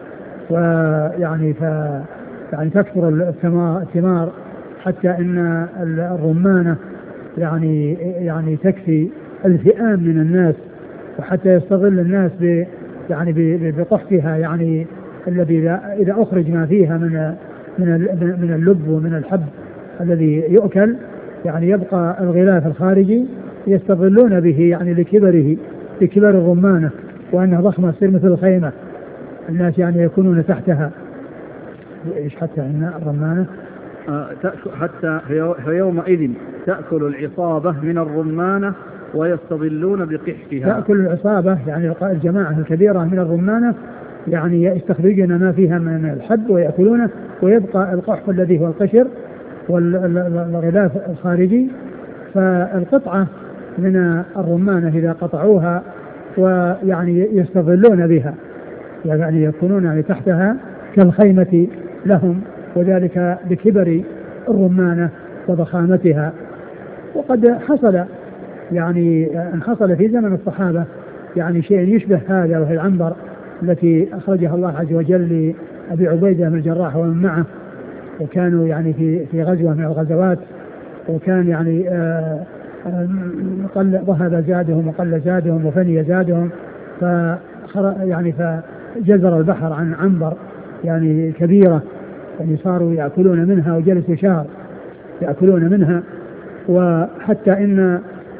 B: ويعني ف يعني تكثر الثمار حتى ان الرمانة يعني يعني تكفي الفئام من الناس، وحتى يستغل الناس ب يعني بقحفها، يعني الذي اذا اخرج ما فيها من من من اللب ومن الحب الذي يؤكل، يعني يبقى الغلاف الخارجي يستغلون به يعني لكبره لكبر الرمانة، وانها ضخمة تصير مثل الخيمة، الناس يعني يكونون تحتها. ايش حتى ان الرمانة
A: آه حتى في يومئذ تأكل العصابة من الرمانة ويستظلون بقحفها.
B: تأكل العصابة يعني الجماعة الكبيرة من الرمانة، يعني يستخرجون ما فيها من الحب ويأكلونه، ويبقى القحف الذي هو القشر والغلاف الخارجي. فالقطعة من الرمانة إذا قطعوها ويعني يستظلون بها، يعني يكونون يعني تحتها كالخيمة لهم، وذلك بكبر الرمانة وضخامتها. وقد حصل يعني ان حصل في زمن الصحابة يعني شيء يشبه هذا، وهي العنبر التي اخرجها الله عز وجل لأبي عبيدة بن الجراح ومن معه، وكانوا يعني في في غزوة من الغزوات، وكان يعني آآ آآ قل ذهب زادهم وقل زادهم وفني زادهم، ف يعني فجزر البحر عن عنبر يعني كبيرة، يعني صاروا يأكلون منها وجلسوا شهر يأكلون منها. وحتى إن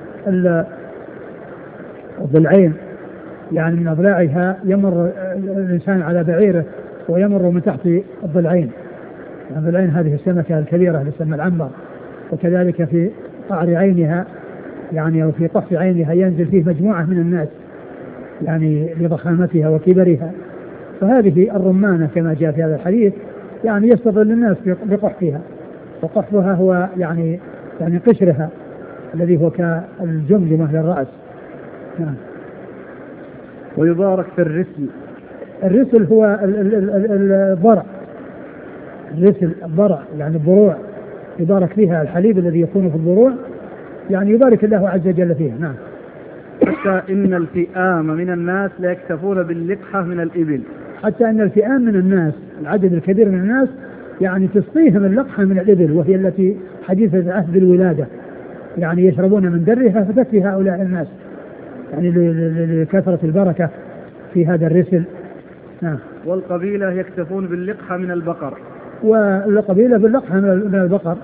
B: الضلعين يعني من أضلاعها يمر الإنسان على بعيره ويمر من تحت الضلعين، يعني الضلعين هذه السمكة الكبيرة اللي تسمى العنبر، وكذلك في قعر عينها يعني أو في قف عينها ينزل فيه مجموعة من الناس يعني لضخامتها وكبرها. فهذه الرمانة كما جاء في هذا الحديث يعني يستظل الناس بقحفها، وقحفها هو يعني يعني قشرها الذي هو كالجمجمة للرأس. نعم.
A: ويبارك في الرسل.
B: الرسل هو الضرع، الرسل الضرع يعني الضروع، يبارك فيها الحليب الذي يكون في الضروع، يعني يبارك الله عز وجل فيها. نعم.
A: حتى إن الفئام من الناس لا يكتفون باللقحة من الإبل.
B: حتى أن الفئام من الناس، العدد الكبير من الناس يعني تسقيهم اللقحة من الإبل، وهي التي حديثة العهد بالولادة، يعني يشربون من درها فتكفي هؤلاء الناس، يعني لكثرة البركة في هذا الرسل. نعم.
A: والقبيلة يكتفون باللقحة من البقر.
B: والقبيلة باللقحة من البقر.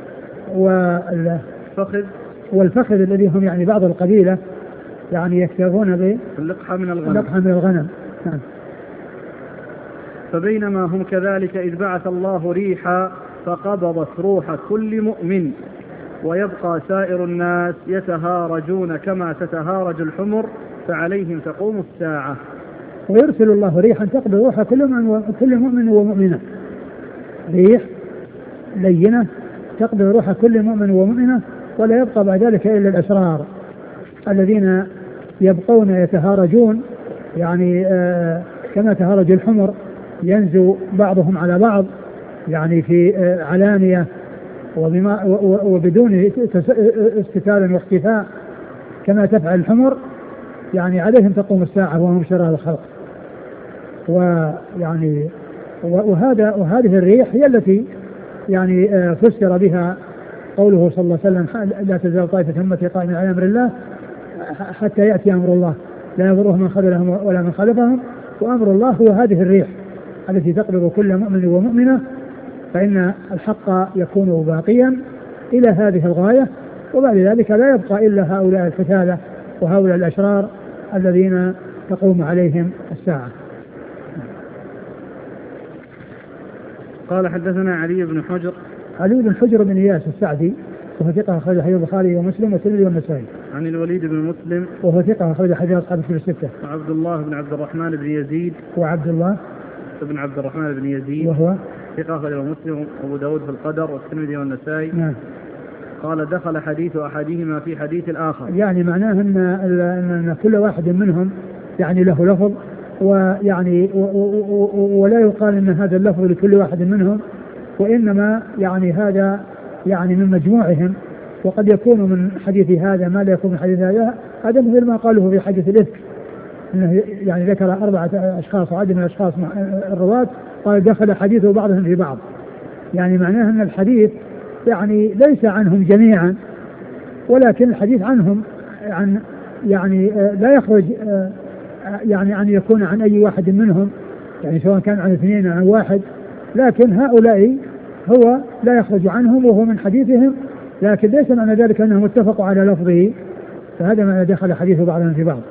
B: والفخذ والفخذ الذي هم يعني بعض القبيلة يعني يكتفون
A: باللقحة من الغنم.
B: اللقحة من الغنم. نعم.
A: فبينما هم كذلك إذ بعث الله ريحا فقبضت روح كل مؤمن، ويبقى سائر الناس يتهارجون كما تتهارج الحمر، فعليهم تقوم الساعة.
B: ويرسل الله ريحا تقبض روح كل من كل مؤمن ومؤمنة، ريح لينة تقبض روح كل مؤمن ومؤمنة، ولا يبقى بعد ذلك إلا الأشرار الذين يبقون يتهارجون، يعني آه كما تهارج الحمر، ينزو بعضهم على بعض يعني في آه علانية وبما وبدون استتار واختفاء كما تفعل الحمر، يعني عليهم تقوم الساعة وهم شرار الخلق. ويعني وهذا وهذه الريح هي التي يعني فسر بها قوله صلى الله عليه وسلم: لا تزال طائفة أمتي قائمة على أمر الله حتى يأتي أمر الله لا يضرهم من خذلهم ولا من خلفهم. وأمر الله هو هذه الريح التي تقبض كل مؤمن ومؤمنة، فإن الحق يكون باقيا إلى هذه الغاية، وبعد ذلك لا يبقى إلا هؤلاء الحثالة وهؤلاء الأشرار الذين تقوم عليهم الساعة.
A: قال: حدثنا علي بن حجر.
B: علي بن حجر بن إياس السعدي وهو ثقة أخرج حديث البخاري ومسلم والترمذي والنسائي.
A: عن الوليد بن مسلم
B: وهو ثقة أخرج حديث أصحاب الكتب الستة.
A: وعبد الله بن عبد الرحمن بن يزيد.
B: وعبد الله
A: بن عبد الرحمن بن يزيد
B: وهو
A: ثقة أخرج مسلم وأبو داود في القدر والترمذي والنسائي.
B: نعم.
A: قال: دخل حديث أحدهما في حديث الآخر.
B: يعني معناه أن, أن كل واحد منهم يعني له لفظ، ويعني ولا يقال أن هذا اللفظ لكل واحد منهم، وإنما يعني هذا يعني من مجموعهم، وقد يكون من حديث هذا ما لا يكون من حديث هذا. هذا مثل ما قاله في حديث الإفك، أنه يعني ذكر أربعة أشخاص وعدد من الأشخاص الرواة قال دخل حديثه بعضهم في بعض، يعني معناه أن الحديث يعني ليس عنهم جميعا، ولكن الحديث عنهم عن يعني لا يخرج يعني أن يكون عن أي واحد منهم، يعني سواء كان عن اثنين أو عن واحد، لكن هؤلاء هو لا يخرج عنهم وهو من حديثهم، لكن ليس معنى ذلك أنهم اتفقوا على لفظه، فهذا معنى دخل حديثه بعضهم في بعض.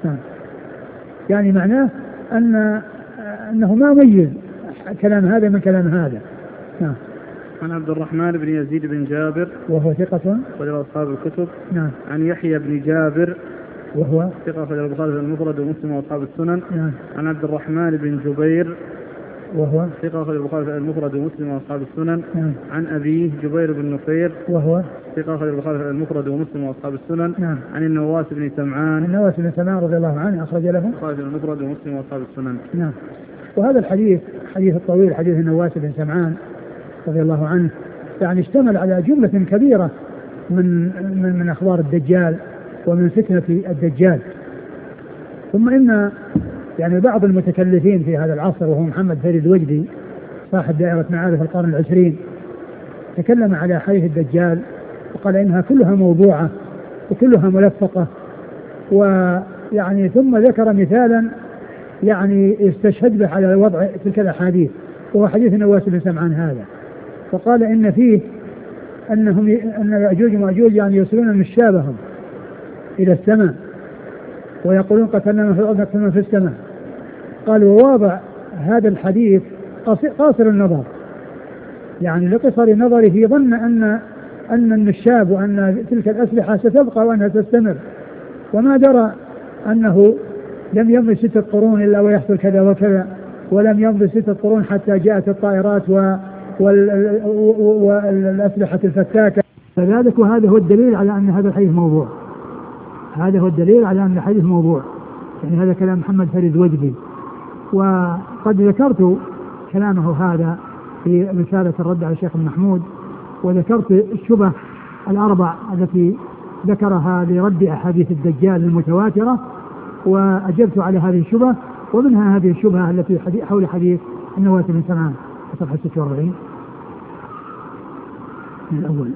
B: يعني معناه أن أنه ما ميز كلام هذا من كلام هذا. نعم.
A: عن عبد الرحمن بن يزيد بن جابر
B: وهو ثقة
A: أخرج أصحاب الكتب.
B: نعم.
A: عن يحيى بن جابر
B: وهو
A: ثقة أخرج البخاري في المفرد ومسلم وأصحاب السنن.
B: نعم.
A: عن عبد الرحمن بن جبير
B: وهو
A: ثقة أخرج البخاري في المفرد ومسلم وأصحاب السنن.
B: نعم.
A: عن أبيه جبير بن نفير
B: وهو
A: ثقة أخرج البخاري في المفرد ومسلم وأصحاب السنن.
B: نعم.
A: عن النواس بن سمعان
B: النواس بن سمعان رضي الله عنه أخرج له
A: البخاري في المفرد ومسلم وأصحاب السنن.
B: نعم. وهذا الحديث حديث الطويل حديث النواس بن سمعان رضي الله عنه يعني اشتمل على جملة كبيرة من من, من أخبار الدجال ومن فتنة الدجال. ثم إن يعني بعض المتكلفين في هذا العصر وهو محمد فريد وجدي صاحب دائرة معارف القرن العشرين تكلم على حديث الدجال وقال إنها كلها موضوعة وكلها ملفقة، ويعني ثم ذكر مثالا يعني يستشهد به على وضع تلك الأحاديث وهو حديث النواس بن سمعان هذا، فقال إن فيه أنهم أن يأجوج ومأجوج يعني يوصلون مشابهم إلى السماء ويقولون قتلنا من في الأرض نقتلنا في السماء. قال وواضع هذا الحديث قاصر النظر، يعني لقصر نظره ظن أن أن النشاب وأن تلك الأسلحة ستبقى وأنها تستمر، وما درى أنه لم يمضي ستة قرون إلا ويحصل كذا وكذا، ولم يمضي ستة قرون حتى جاءت الطائرات و والأسلحة الفتاكة فذلك. وهذا هو الدليل على أن هذا الحديث موضوع، هذا هو الدليل على أن الحديث موضوع، يعني هذا كلام محمد فريد وجدي. وقد ذكرت كلامه هذا في رسالة الرد على الشيخ محمود، وذكرت الشبه الأربع التي ذكرها لرد أحاديث الدجال المتواترة، وأجبت على هذه الشبه، ومنها هذه الشبهة التي حول حديث النواس بن سمعان في صفحة ستة وأربعين من الأول.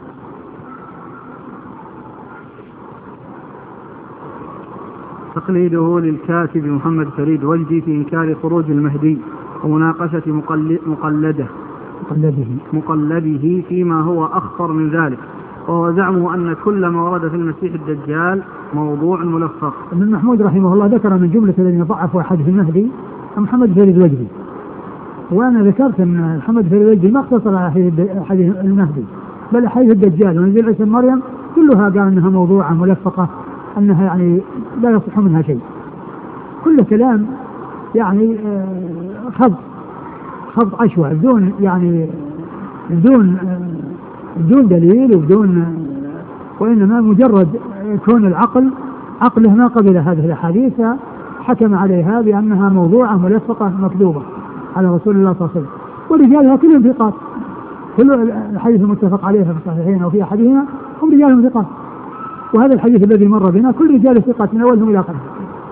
A: تقليده للكاتب محمد فريد وجدي في إنكار خروج المهدي ومناقشة مقلده
B: مقلده
A: مقلده فيما هو أخطر من ذلك، وهو زعمه أن كل ما ورد في المسيح الدجال موضوع ملفق.
B: ابن محمود رحمه الله ذكر من جملة الذين ضعفوا حديث المهدي محمد فريد وجدي، وأنا ذكرت أن محمد فريد وجدي ما اقتصر على حديث المهدي بل حديث الدجال ونزول عيسى مريم كلها قال أنها موضوعة ملفقة، أنها يعني لا يصح منها شيء، كل كلام يعني خض خض عشوائي بدون يعني بدون بدون دليل وبدون، وإنما مجرد كون العقل عقله ما قبل هذه الأحاديث حكم عليها بأنها موضوعة ملفقة مكذوبة على رسول الله صلى الله عليه وسلم، ورجالها كلهم ثقات، كل الحديث المتفق عليها في الصحيحين وفي أحدهما هم رجالهم ثقات، وهذا الحديث الذي مر بنا كل رجال ثقات من أولهم إلى آخرهم.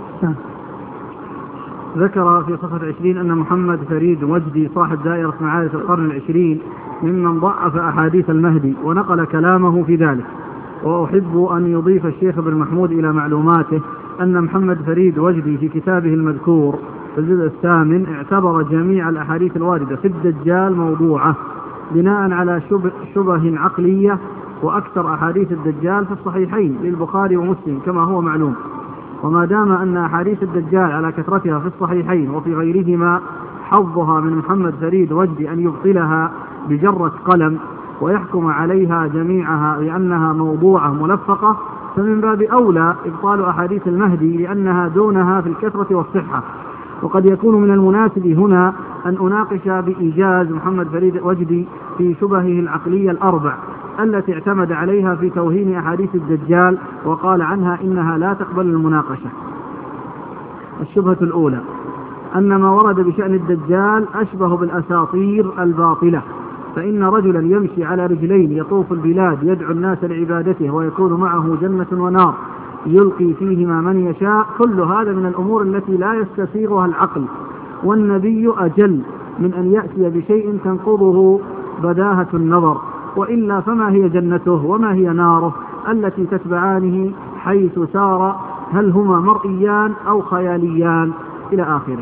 A: ذكر في صفحة عشرين أن محمد فريد وجدي صاحب دائرة معارف القرن العشرين ممن ضعف أحاديث المهدي ونقل كلامه في ذلك. وأحب أن يضيف الشيخ ابن محمود إلى معلوماته أن محمد فريد وجدي في كتابه المذكور في الجزء الثامن اعتبر جميع الأحاديث الواردة في الدجال موضوعة بناء على شبه, شبه عقلية، وأكثر أحاديث الدجال في الصحيحين للبخاري ومسلم كما هو معلوم. وما دام أن أحاديث الدجال على كثرتها في الصحيحين وفي غيرهما حظها من محمد فريد وجدي أن يبطلها بجرة قلم ويحكم عليها جميعها لأنها موضوعة ملفقة، فمن باب أولى إبطال أحاديث المهدي لأنها دونها في الكثرة والصحة. وقد يكون من المناسب هنا أن أناقش بإيجاز محمد فريد وجدي في شبهه العقلية الأربع التي اعتمد عليها في توهين أحاديث الدجال وقال عنها إنها لا تقبل المناقشة. الشبهة الأولى أن ما ورد بشأن الدجال أشبه بالأساطير الباطلة، فإن رجلا يمشي على رجلين يطوف البلاد يدعو الناس لعبادته ويكون معه جنة ونار، يلقي فيهما من يشاء، كل هذا من الأمور التي لا يستسيغها العقل، والنبي أجل من أن يأتي بشيء تنقضه بداهة النظر، وإلا فما هي جنته وما هي ناره التي تتبعانه حيث سار، هل هما مرئيان أو خياليان إلى آخره.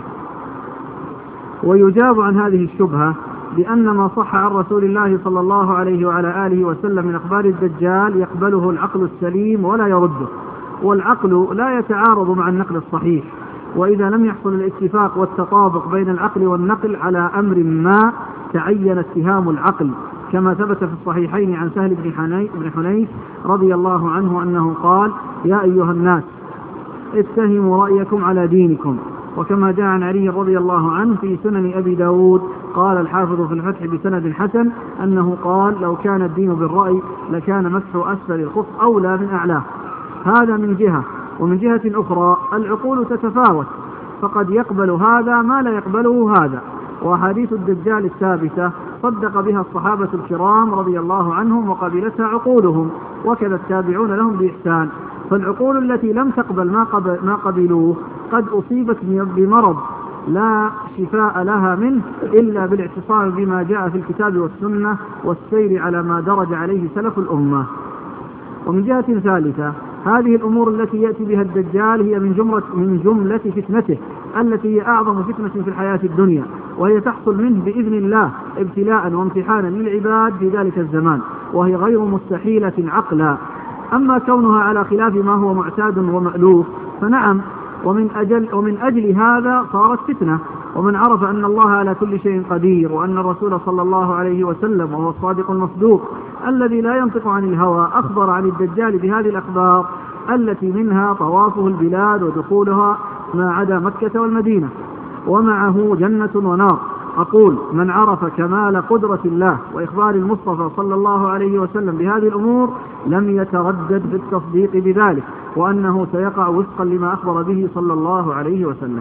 A: ويجاب عن هذه الشبهة بأن ما صح عن رسول الله صلى الله عليه وعلى آله وسلم من أخبار الدجال يقبله العقل السليم ولا يرده، والعقل لا يتعارض مع النقل الصحيح، وإذا لم يحصل الاتفاق والتطابق بين العقل والنقل على أمر ما تعين اتهام العقل، كما ثبت في الصحيحين عن سهل بن حنيف رضي الله عنه أنه قال: يا أيها الناس اتهموا رأيكم على دينكم. وكما جاء عن علي رضي الله عنه في سنن أبي داود قال الحافظ في الفتح بسند حسن أنه قال: لو كان الدين بالرأي لكان مسح أسفل الخف أولى من أعلاه. هذا من جهة، ومن جهة أخرى العقول تتفاوت، فقد يقبل هذا ما لا يقبله هذا، وأحاديث الدجال الثابتة صدق بها الصحابة الكرام رضي الله عنهم وقبلتها عقولهم، وكذا التابعون لهم بإحسان. فالعقول التي لم تقبل ما, قبل ما قبلوه قد أصيبت بمرض لا شفاء لها منه إلا بالاعتصام بما جاء في الكتاب والسنة والسير على ما درج عليه سلف الأمة. ومن جهة ثالثة، هذه الأمور التي يأتي بها الدجال هي من جملة, من جملة فتنته التي هي أعظم فتنة في الحياة الدنيا، وهي تحصل منه بإذن الله ابتلاء وامتحانا للعباد في ذلك الزمان، وهي غير مستحيلة عقلا. أما كونها على خلاف ما هو معتاد ومألوف فنعم، ومن أجل, ومن أجل هذا صارت فتنة. ومن عرف أن الله على كل شيء قدير، وأن الرسول صلى الله عليه وسلم وهو الصادق المصدوق الذي لا ينطق عن الهوى أخبر عن الدجال بهذه الأخبار التي منها طوافه البلاد ودخولها ما عدا مكة والمدينة، ومعه جنة ونار. أقول: من عرف كمال قدرة الله وإخبار المصطفى صلى الله عليه وسلم بهذه الأمور لم يتردد في التصديق بذلك، وأنه سيقع وفقا لما أخبر به صلى الله عليه وسلم.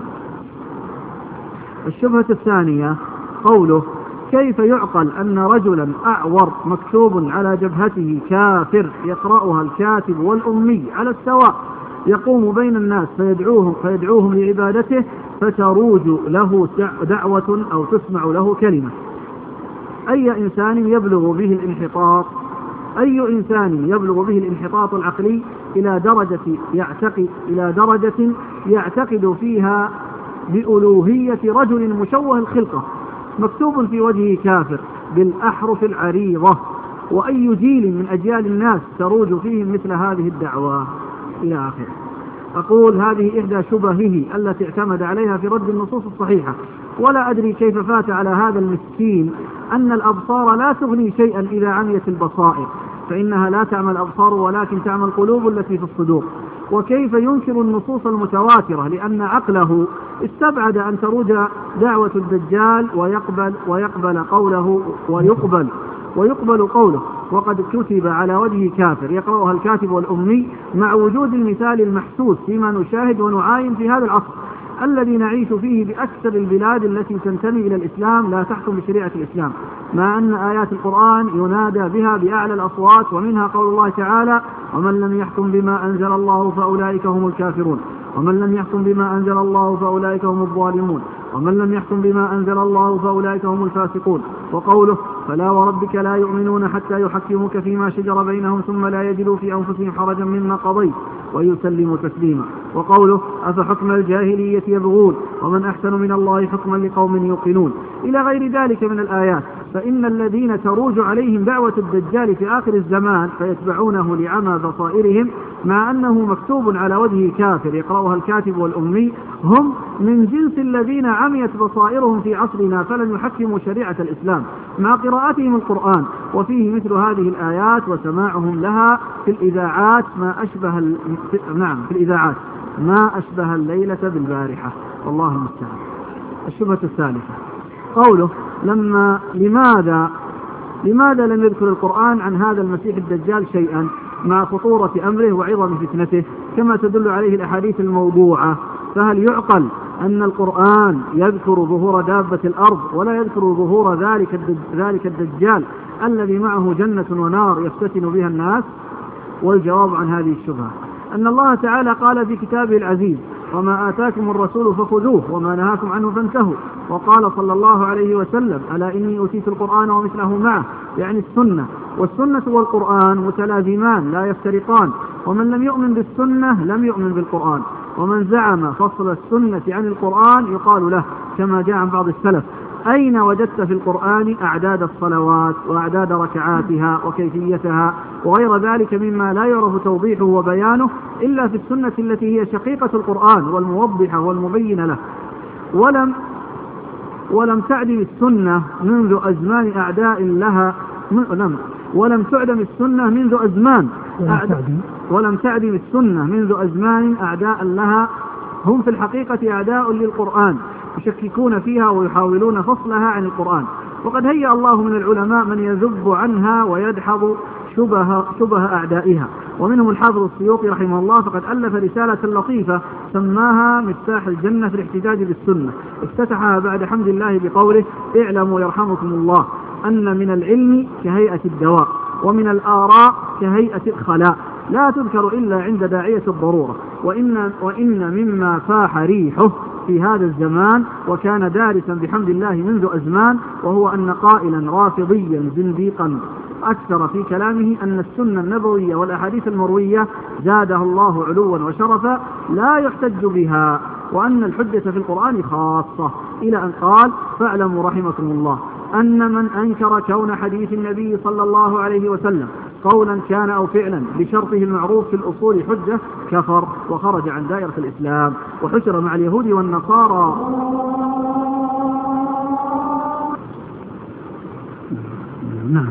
A: الشبهة الثانية قوله: كيف يعقل أن رجلا أعور مكتوب على جبهته كافر يقرأها الكاتب والأمي على السواء يقوم بين الناس فيدعوهم, فيدعوهم لعبادته فتروج له دعوة أو تسمع له كلمة؟ أي إنسان يبلغ به الانحطاط أي إنسان يبلغ به الانحطاط العقلي إلى درجة يعتقد, إلى درجة يعتقد فيها بألوهية رجل مشوه الخلقة مكتوب في وجهه كافر بالأحرف العريضة؟ وأي جيل من أجيال الناس تروج فيهم مثل هذه الدعوة إلى آخره. أقول: هذه إحدى شبهه التي اعتمد عليها في رد النصوص الصحيحة، ولا أدري كيف فات على هذا المسكين أن الأبصار لا تغني شيئا إذا عميت البصائر، فإنها لا تعمى الأبصار ولكن تعمى القلوب التي في الصدور. وكيف ينكر النصوص المتواترة لأن عقله استبعد أن تروج دعوة الدجال ويقبل, ويقبل قوله ويقبل, ويقبل قوله وقد كتب على وجه كافر يقرأها الكاتب والأمي، مع وجود المثال المحسوس فيما نشاهد ونعاين في هذا العصر الذي نعيش فيه بأكثر البلاد التي تنتمي إلى الإسلام لا تحكم بشريعة الإسلام، مع أن آيات القرآن ينادى بها بأعلى الأصوات، ومنها قول الله تعالى: ومن لم يحكم بما أنزل الله فأولئك هم الكافرون، ومن لم يحكم بما أنزل الله فأولئك هم الظالمون، ومن لم يحكم بما أنزل الله فأولئك هم الفاسقون. وقوله: فلا وربك لا يؤمنون حتى يحكموك فيما شجر بينهم ثم لا يجدوا في أنفسهم حرجا مما قضيت ويسلموا تسليما. وقوله: أفحكم الجاهلية يبغون ومن أحسن من الله حكما لقوم يوقنون، إلى غير ذلك من الآيات. فإن الذين تروج عليهم دعوة الدجال في آخر الزمان فيتبعونه لعمى بصائرهم مع أنه مكتوب على وجه كافر يقرأها الكاتب والأمي هم من جنس الذين عميت بصائرهم في عصرنا فلن يحكموا شريعة الإسلام مع قراءتهم القرآن وفيه مثل هذه الآيات وسماعهم لها في الإذاعات ما أشبه ال... نعم في الإذاعات ما أشبه الليلة بالبارحة، والله المستعان. الشبهة الثالثة قوله: لما لماذا لماذا لم يذكر القرآن عن هذا المسيح الدجال شيئا مع خطورة أمره وعظم فتنته كما تدل عليه الأحاديث الموضوعة؟ فهل يعقل أن القرآن يذكر ظهور دابة الأرض ولا يذكر ظهور ذلك ذلك الدجال الذي معه جنة ونار يفتتن بها الناس؟ والجواب عن هذه الشبهة أن الله تعالى قال في كتابه العزيز: وما آتاكم الرسول فخذوه وما نهاكم عنه فانتهوا. وقال صلى الله عليه وسلم: ألا إني أوتيت القرآن ومثله معه، يعني السنة، والسنة والقرآن متلازمان لا يفترقان، ومن لم يؤمن بالسنة لم يؤمن بالقرآن، ومن زعم فصل السنة عن القرآن يقال له كما جاء عن بعض السلف: أين وجدت في القرآن أعداد الصلوات وأعداد ركعاتها وكيفيتها وغير ذلك مما لا يعرف توضيحه وبيانه إلا في السنة التي هي شقيقة القرآن والموضحة والمبينة له. ولم ولم تعدم السنة منذ أزمان أعداء لها م... ولم تعدم السنة منذ أزمان أعداء ولم تعدم السنة منذ أزمان أعداء لها، هم في الحقيقة أعداء للقرآن يشككون فيها ويحاولون فصلها عن القرآن. وقد هيأ الله من العلماء من يذب عنها ويدحض شبه, شبه أعدائها، ومنهم الحافظ السيوطي رحمه الله، فقد ألف رسالة لطيفة سماها مفتاح الجنة في الاحتجاج بالسنة، افتتحها بعد حمد الله بقوله: اعلموا يرحمكم الله أن من العلم كهيئة الدواء، ومن الآراء كهيئة الخلاء، لا تذكر إلا عند داعية الضرورة، وإن, وإن مما فاح ريحه في هذا الزمان وكان دارسا بحمد الله منذ أزمان، وهو أن قائلا رافضيا زنديقا أكثر في كلامه أن السنة النبوية والأحاديث المروية زادها الله علوا وشرفا لا يحتج بها، وأن الحجة في القرآن خاصة، إلى أن قال: فاعلموا رحمكم الله أن من أنكر كون حديث النبي صلى الله عليه وسلم قولا كان أو فعلا بشرطه المعروف في الأصول حجة كفر وخرج عن دائرة الإسلام وحشر مع اليهود والنصارى. نعم.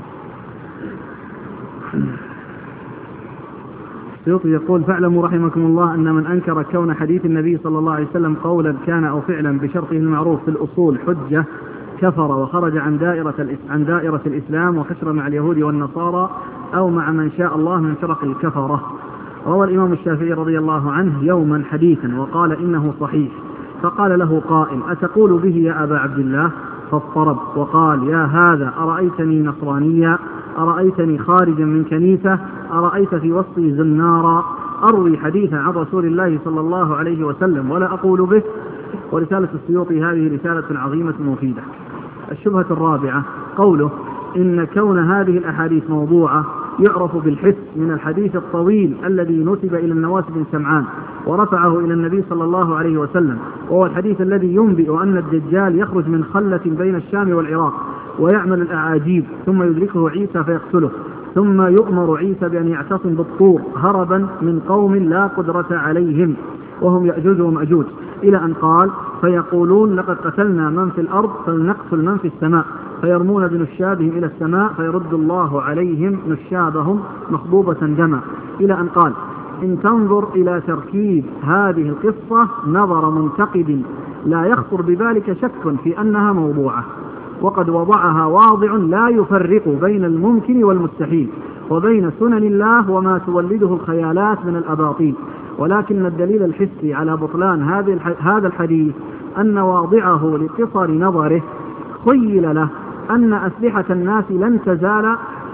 A: السيوطي يقول: فاعلموا رحمكم الله أن من أنكر كون حديث النبي صلى الله عليه وسلم قولا كان أو فعلا بشرطه المعروف في الأصول حجة كفر وخرج عن دائرة عن دائرة الإسلام وحشر مع اليهود والنصارى أو مع من شاء الله من فرق الكفرة. روى الإمام الشافعي رضي الله عنه يوما حديثا وقال إنه صحيح، فقال له قائل: أتقول به يا أبا عبد الله؟ فاضطرب وقال: يا هذا أرأيتني نصرانيا؟ أرأيتني خارجا من كنيسة؟ أرأيت في وسطي زنارا أروي حديثا عن رسول الله صلى الله عليه وسلم ولا أقول به؟ ورسالة السيوطي هذه رسالة عظيمة مفيدة. الشبهة الرابعة قوله إن كون هذه الأحاديث موضوعة يعرف بالحس من الحديث الطويل الذي نسب إلى النواس بن سمعان ورفعه إلى النبي صلى الله عليه وسلم، وهو الحديث الذي ينبئ أن الدجال يخرج من خلة بين الشام والعراق ويعمل الأعاجيب ثم يدركه عيسى فيقتله، ثم يؤمر عيسى بأن يعتصم بالطور هربا من قوم لا قدرة عليهم وهم يأجوج ومأجوج، إلى أن قال: فيقولون لقد قتلنا من في الأرض فلنقتل من في السماء، فيرمون بنشابهم إلى السماء فيرد الله عليهم نشابهم مخضوبة دما، إلى أن قال: إن تنظر إلى تركيب هذه القصة نظر منتقد لا يخطر بذلك شك في أنها موضوعة، وقد وضعها واضع لا يفرق بين الممكن والمستحيل وبين سنن الله وما تولده الخيالات من الأباطيل، ولكن الدليل الحسي على بطلان هذا الحديث أن واضعه لقصر نظره خيل له أن أسلحة الناس لن تزال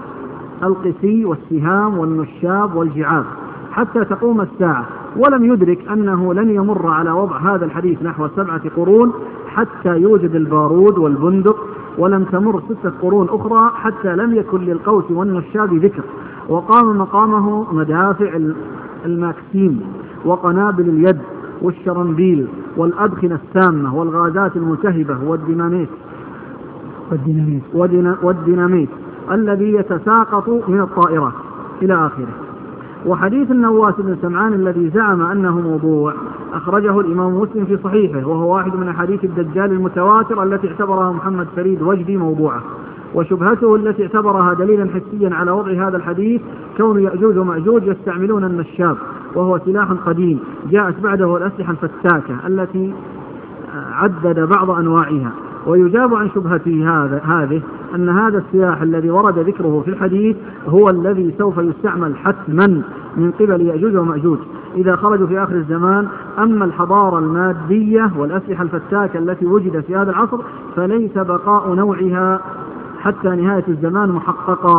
A: القسي والسهام والنشاب والجعاب حتى تقوم الساعة، ولم يدرك أنه لن يمر على وضع هذا الحديث نحو سبعة قرون حتى يوجد البارود والبندق، ولم تمر ستة قرون أخرى حتى لم يكن للقوس والنشاب ذكر، وقام مقامه مدافع الماكسيم وقنابل اليد والشرنبيل والأدخنة السامة والغازات الملتهبة والديناميت والديناميت, والديناميت الذي يتساقط من الطائرات إلى آخره. وحديث النواس بن سمعان الذي زعم أنه موضوع أخرجه الإمام مسلم في صحيحه، وهو واحد من أحاديث الدجال المتواتر التي اعتبرها محمد فريد وجدي موضوعة. وشبهته التي اعتبرها دليلا حسيا على وضع هذا الحديث كون يأجوج ومأجوج يستعملون النشاب، وهو سلاح قديم جاءت بعده الأسلحة الفتاكة التي عدد بعض أنواعها. ويجاب عن شبهته هذا هذه أن هذا السلاح الذي ورد ذكره في الحديث هو الذي سوف يستعمل حتما من قبل يأجوج ومأجوج إذا خرجوا في آخر الزمان. أما الحضارة المادية والأسلحة الفتاكة التي وجدت في هذا العصر فليس بقاء نوعها حتى نهاية الزمان محققا،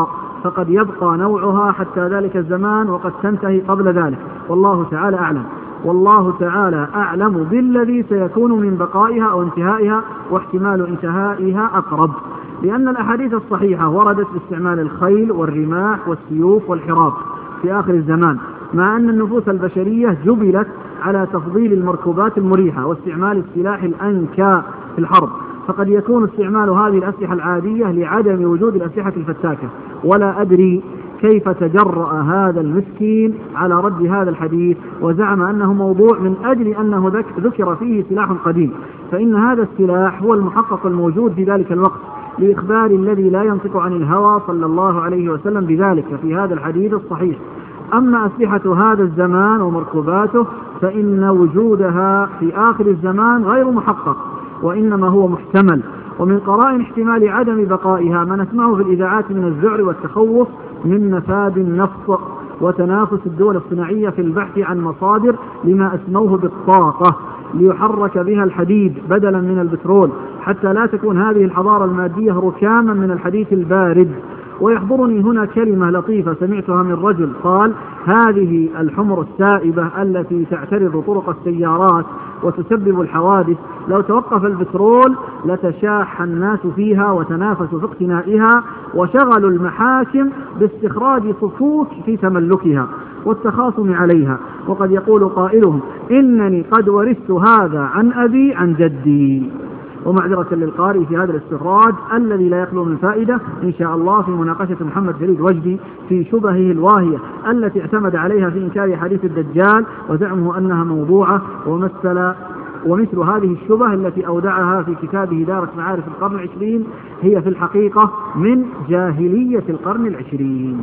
A: فقد يبقى نوعها حتى ذلك الزمان وقد تنتهي قبل ذلك، والله تعالى أعلم. والله تعالى أعلم بالذي سيكون من بقائها أو انتهائها، واحتمال انتهائها أقرب، لأن الأحاديث الصحيحة وردت باستعمال الخيل والرماح والسيوف والحراب في آخر الزمان، مع أن النفوس البشرية جبلت على تفضيل المركوبات المريحة واستعمال السلاح الأنكى في الحرب، فقد يكون استعمال هذه الأسلحة العادية لعدم وجود الأسلحة الفتاكة. ولا أدري كيف تجرأ هذا المسكين على رد هذا الحديث وزعم أنه موضوع من أجل أنه ذكر فيه سلاح قديم، فإن هذا السلاح هو المحقق الموجود في ذلك الوقت، لإخبار الذي لا ينطق عن الهوى صلى الله عليه وسلم بذلك في هذا الحديث الصحيح. أما أسلحة هذا الزمان ومركوباته فإن وجودها في آخر الزمان غير محقق، وإنما هو محتمل. ومن قرائن احتمال عدم بقائها ما نسمعه في الإذاعات من الذعر والتخوف من نفاد النفط وتنافس الدول الصناعية في البحث عن مصادر لما أسموه بالطاقة ليحرك بها الحديد بدلا من البترول، حتى لا تكون هذه الحضارة المادية ركاما من الحديث البارد. ويحضرني هنا كلمة لطيفة سمعتها من رجل قال: هذه الحمر السائبة التي تعترض طرق السيارات وتسبب الحوادث لو توقف البترول لتشاح الناس فيها وتنافسوا في اقتنائها وشغلوا المحاكم باستخراج صكوك في تملكها والتخاصم عليها. وقد يقول قائلهم: إنني قد ورثت هذا عن أبي عن جدي. ومعذرة للقارئ في هذا الاستخراج الذي لا يخلو من فائدة إن شاء الله في مناقشة محمد فريد وجدي في شبهه الواهية التي اعتمد عليها في إنكار حديث الدجال وزعمه أنها موضوعة، ومثل ومثل هذه الشبه التي أودعها في كتابه دارة معارف القرن العشرين هي في الحقيقة من جاهلية القرن العشرين.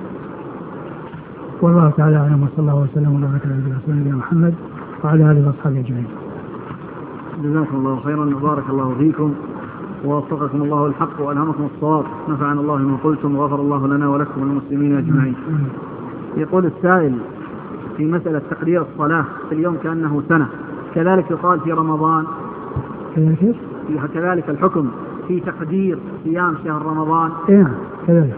B: والله تعالى أعلم، وصلى الله وسلم وبارك على نبينا محمد وعلى آله وأصحابه أجمعين.
A: جزاكم الله خيرا وبارك الله فيكم ووفقكم الله الحق وألهمكم الصواب، نفعنا الله بما قلتم وغفر الله لنا ولكم والمسلمين أجمعين. يقول السائل في مسألة تقدير الصلاة في اليوم كأنه سنة، كذلك يقال في رمضان؟ كذلك الحكم في تقدير صيام شهر رمضان؟
B: إيه كذلك.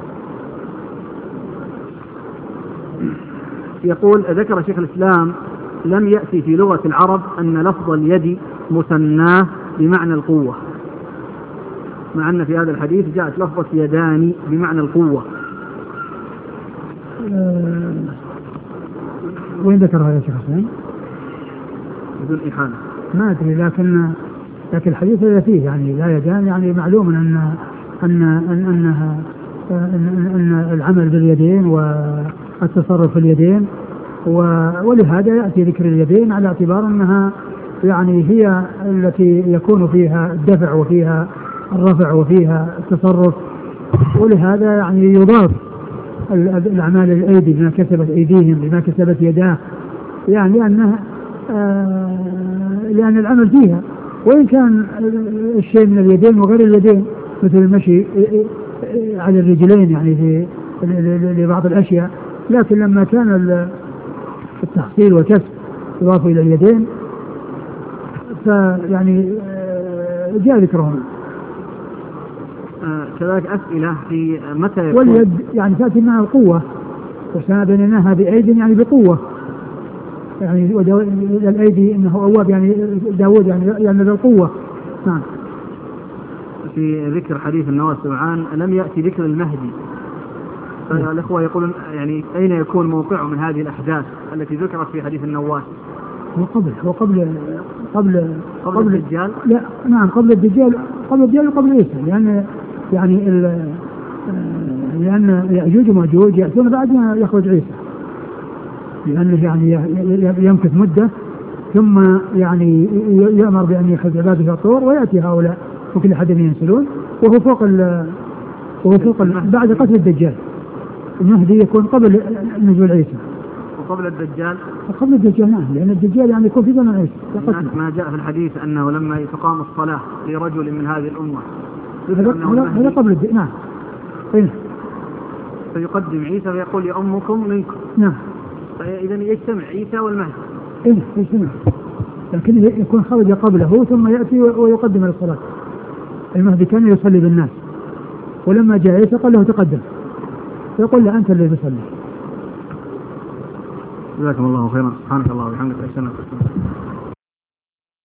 A: يقول: ذكر شيخ الإسلام لم يأتي في لغة العرب أن لفظ اليد مثناه بمعنى القوة، مع أن في هذا الحديث جاءت لفظة يدان بمعنى القوة.
B: أه وين ذكر هذا شيخ الإسلام؟
A: بدون إحانة
B: ما أدري، لكن لكن الحديث الذي فيه يعني لا يدان، يعني معلوم أن أن أن أنها أن, أن العمل باليدين والتصرف في اليدين، ولهذا يأتي ذكر اليدين على اعتبار أنها يعني هي التي يكون فيها الدفع وفيها الرفع وفيها التصرف، ولهذا يعني يضاف الأعمال الأيدي بما كسبت أيديهم بما كسبت يداه، يعني لأنها آه لأن العمل فيها، وإن كان الشيء من اليدين وغير اليدين مثل المشي على الرجلين يعني في لبعض الأشياء، لكن لما كان التحصيل والكسب يضاف إلى اليدين فيعني جاء ذكرهم.
A: آه كذلك أسئلة في متى
B: واليد يعني تأتي معها القوة، وسنبنيناها بأيد يعني بقوة، يعني الأيدي إنه أواب يعني داود يعني يعني بالقوة. نعم.
A: في ذكر حديث النواس سمعان لم يأتي ذكر المهدي، فالأخوة يقولون يعني أين يكون موقعه من هذه الأحداث التي ذكرت في حديث النواس؟
B: وقبل وقبل قبل
A: قبل, قبل الدجال؟
B: لا نعم قبل الدجال، قبل الدجال وقبل عيسى، لأن يعني لأن يأجوج ومأجوج يأتون بعد ما يخرج عيسى، لأنه يعني يمكث مدة ثم يعني يأمر بأن يخرج عباده في الطور ويأتي هؤلاء وكل أحد ينسلون، وهو فوق ال وهو فوق ال بعد قتل الدجال. المهدي يكون قبل نزول عيسى
A: وقبل الدجال.
B: قبل الدجال نعم، لأن الدجال يعني يكون في زمن عيسى.
A: ما جاء في الحديث أنه لما تقام الصلاة لرجل من هذه الأمة
B: هذا قبل الدجال. نعم. إيه.
A: فيقدم عيسى ويقول يأمكم منكم.
B: نعم.
A: فإذا يجتمع عيسى والمهدي.
B: إيه يجتمع، لكن يكون خرج قبله ثم يأتي ويقدم للصلاة. المهدي كان يصلي بالناس، ولما جاء عيسى قال له تقدم. يقول له أنت اللي بتصلي.
A: جزاكم الله خيرا. سبحانك الله وبحمدك. أشهد أن لا إله إلا أنت.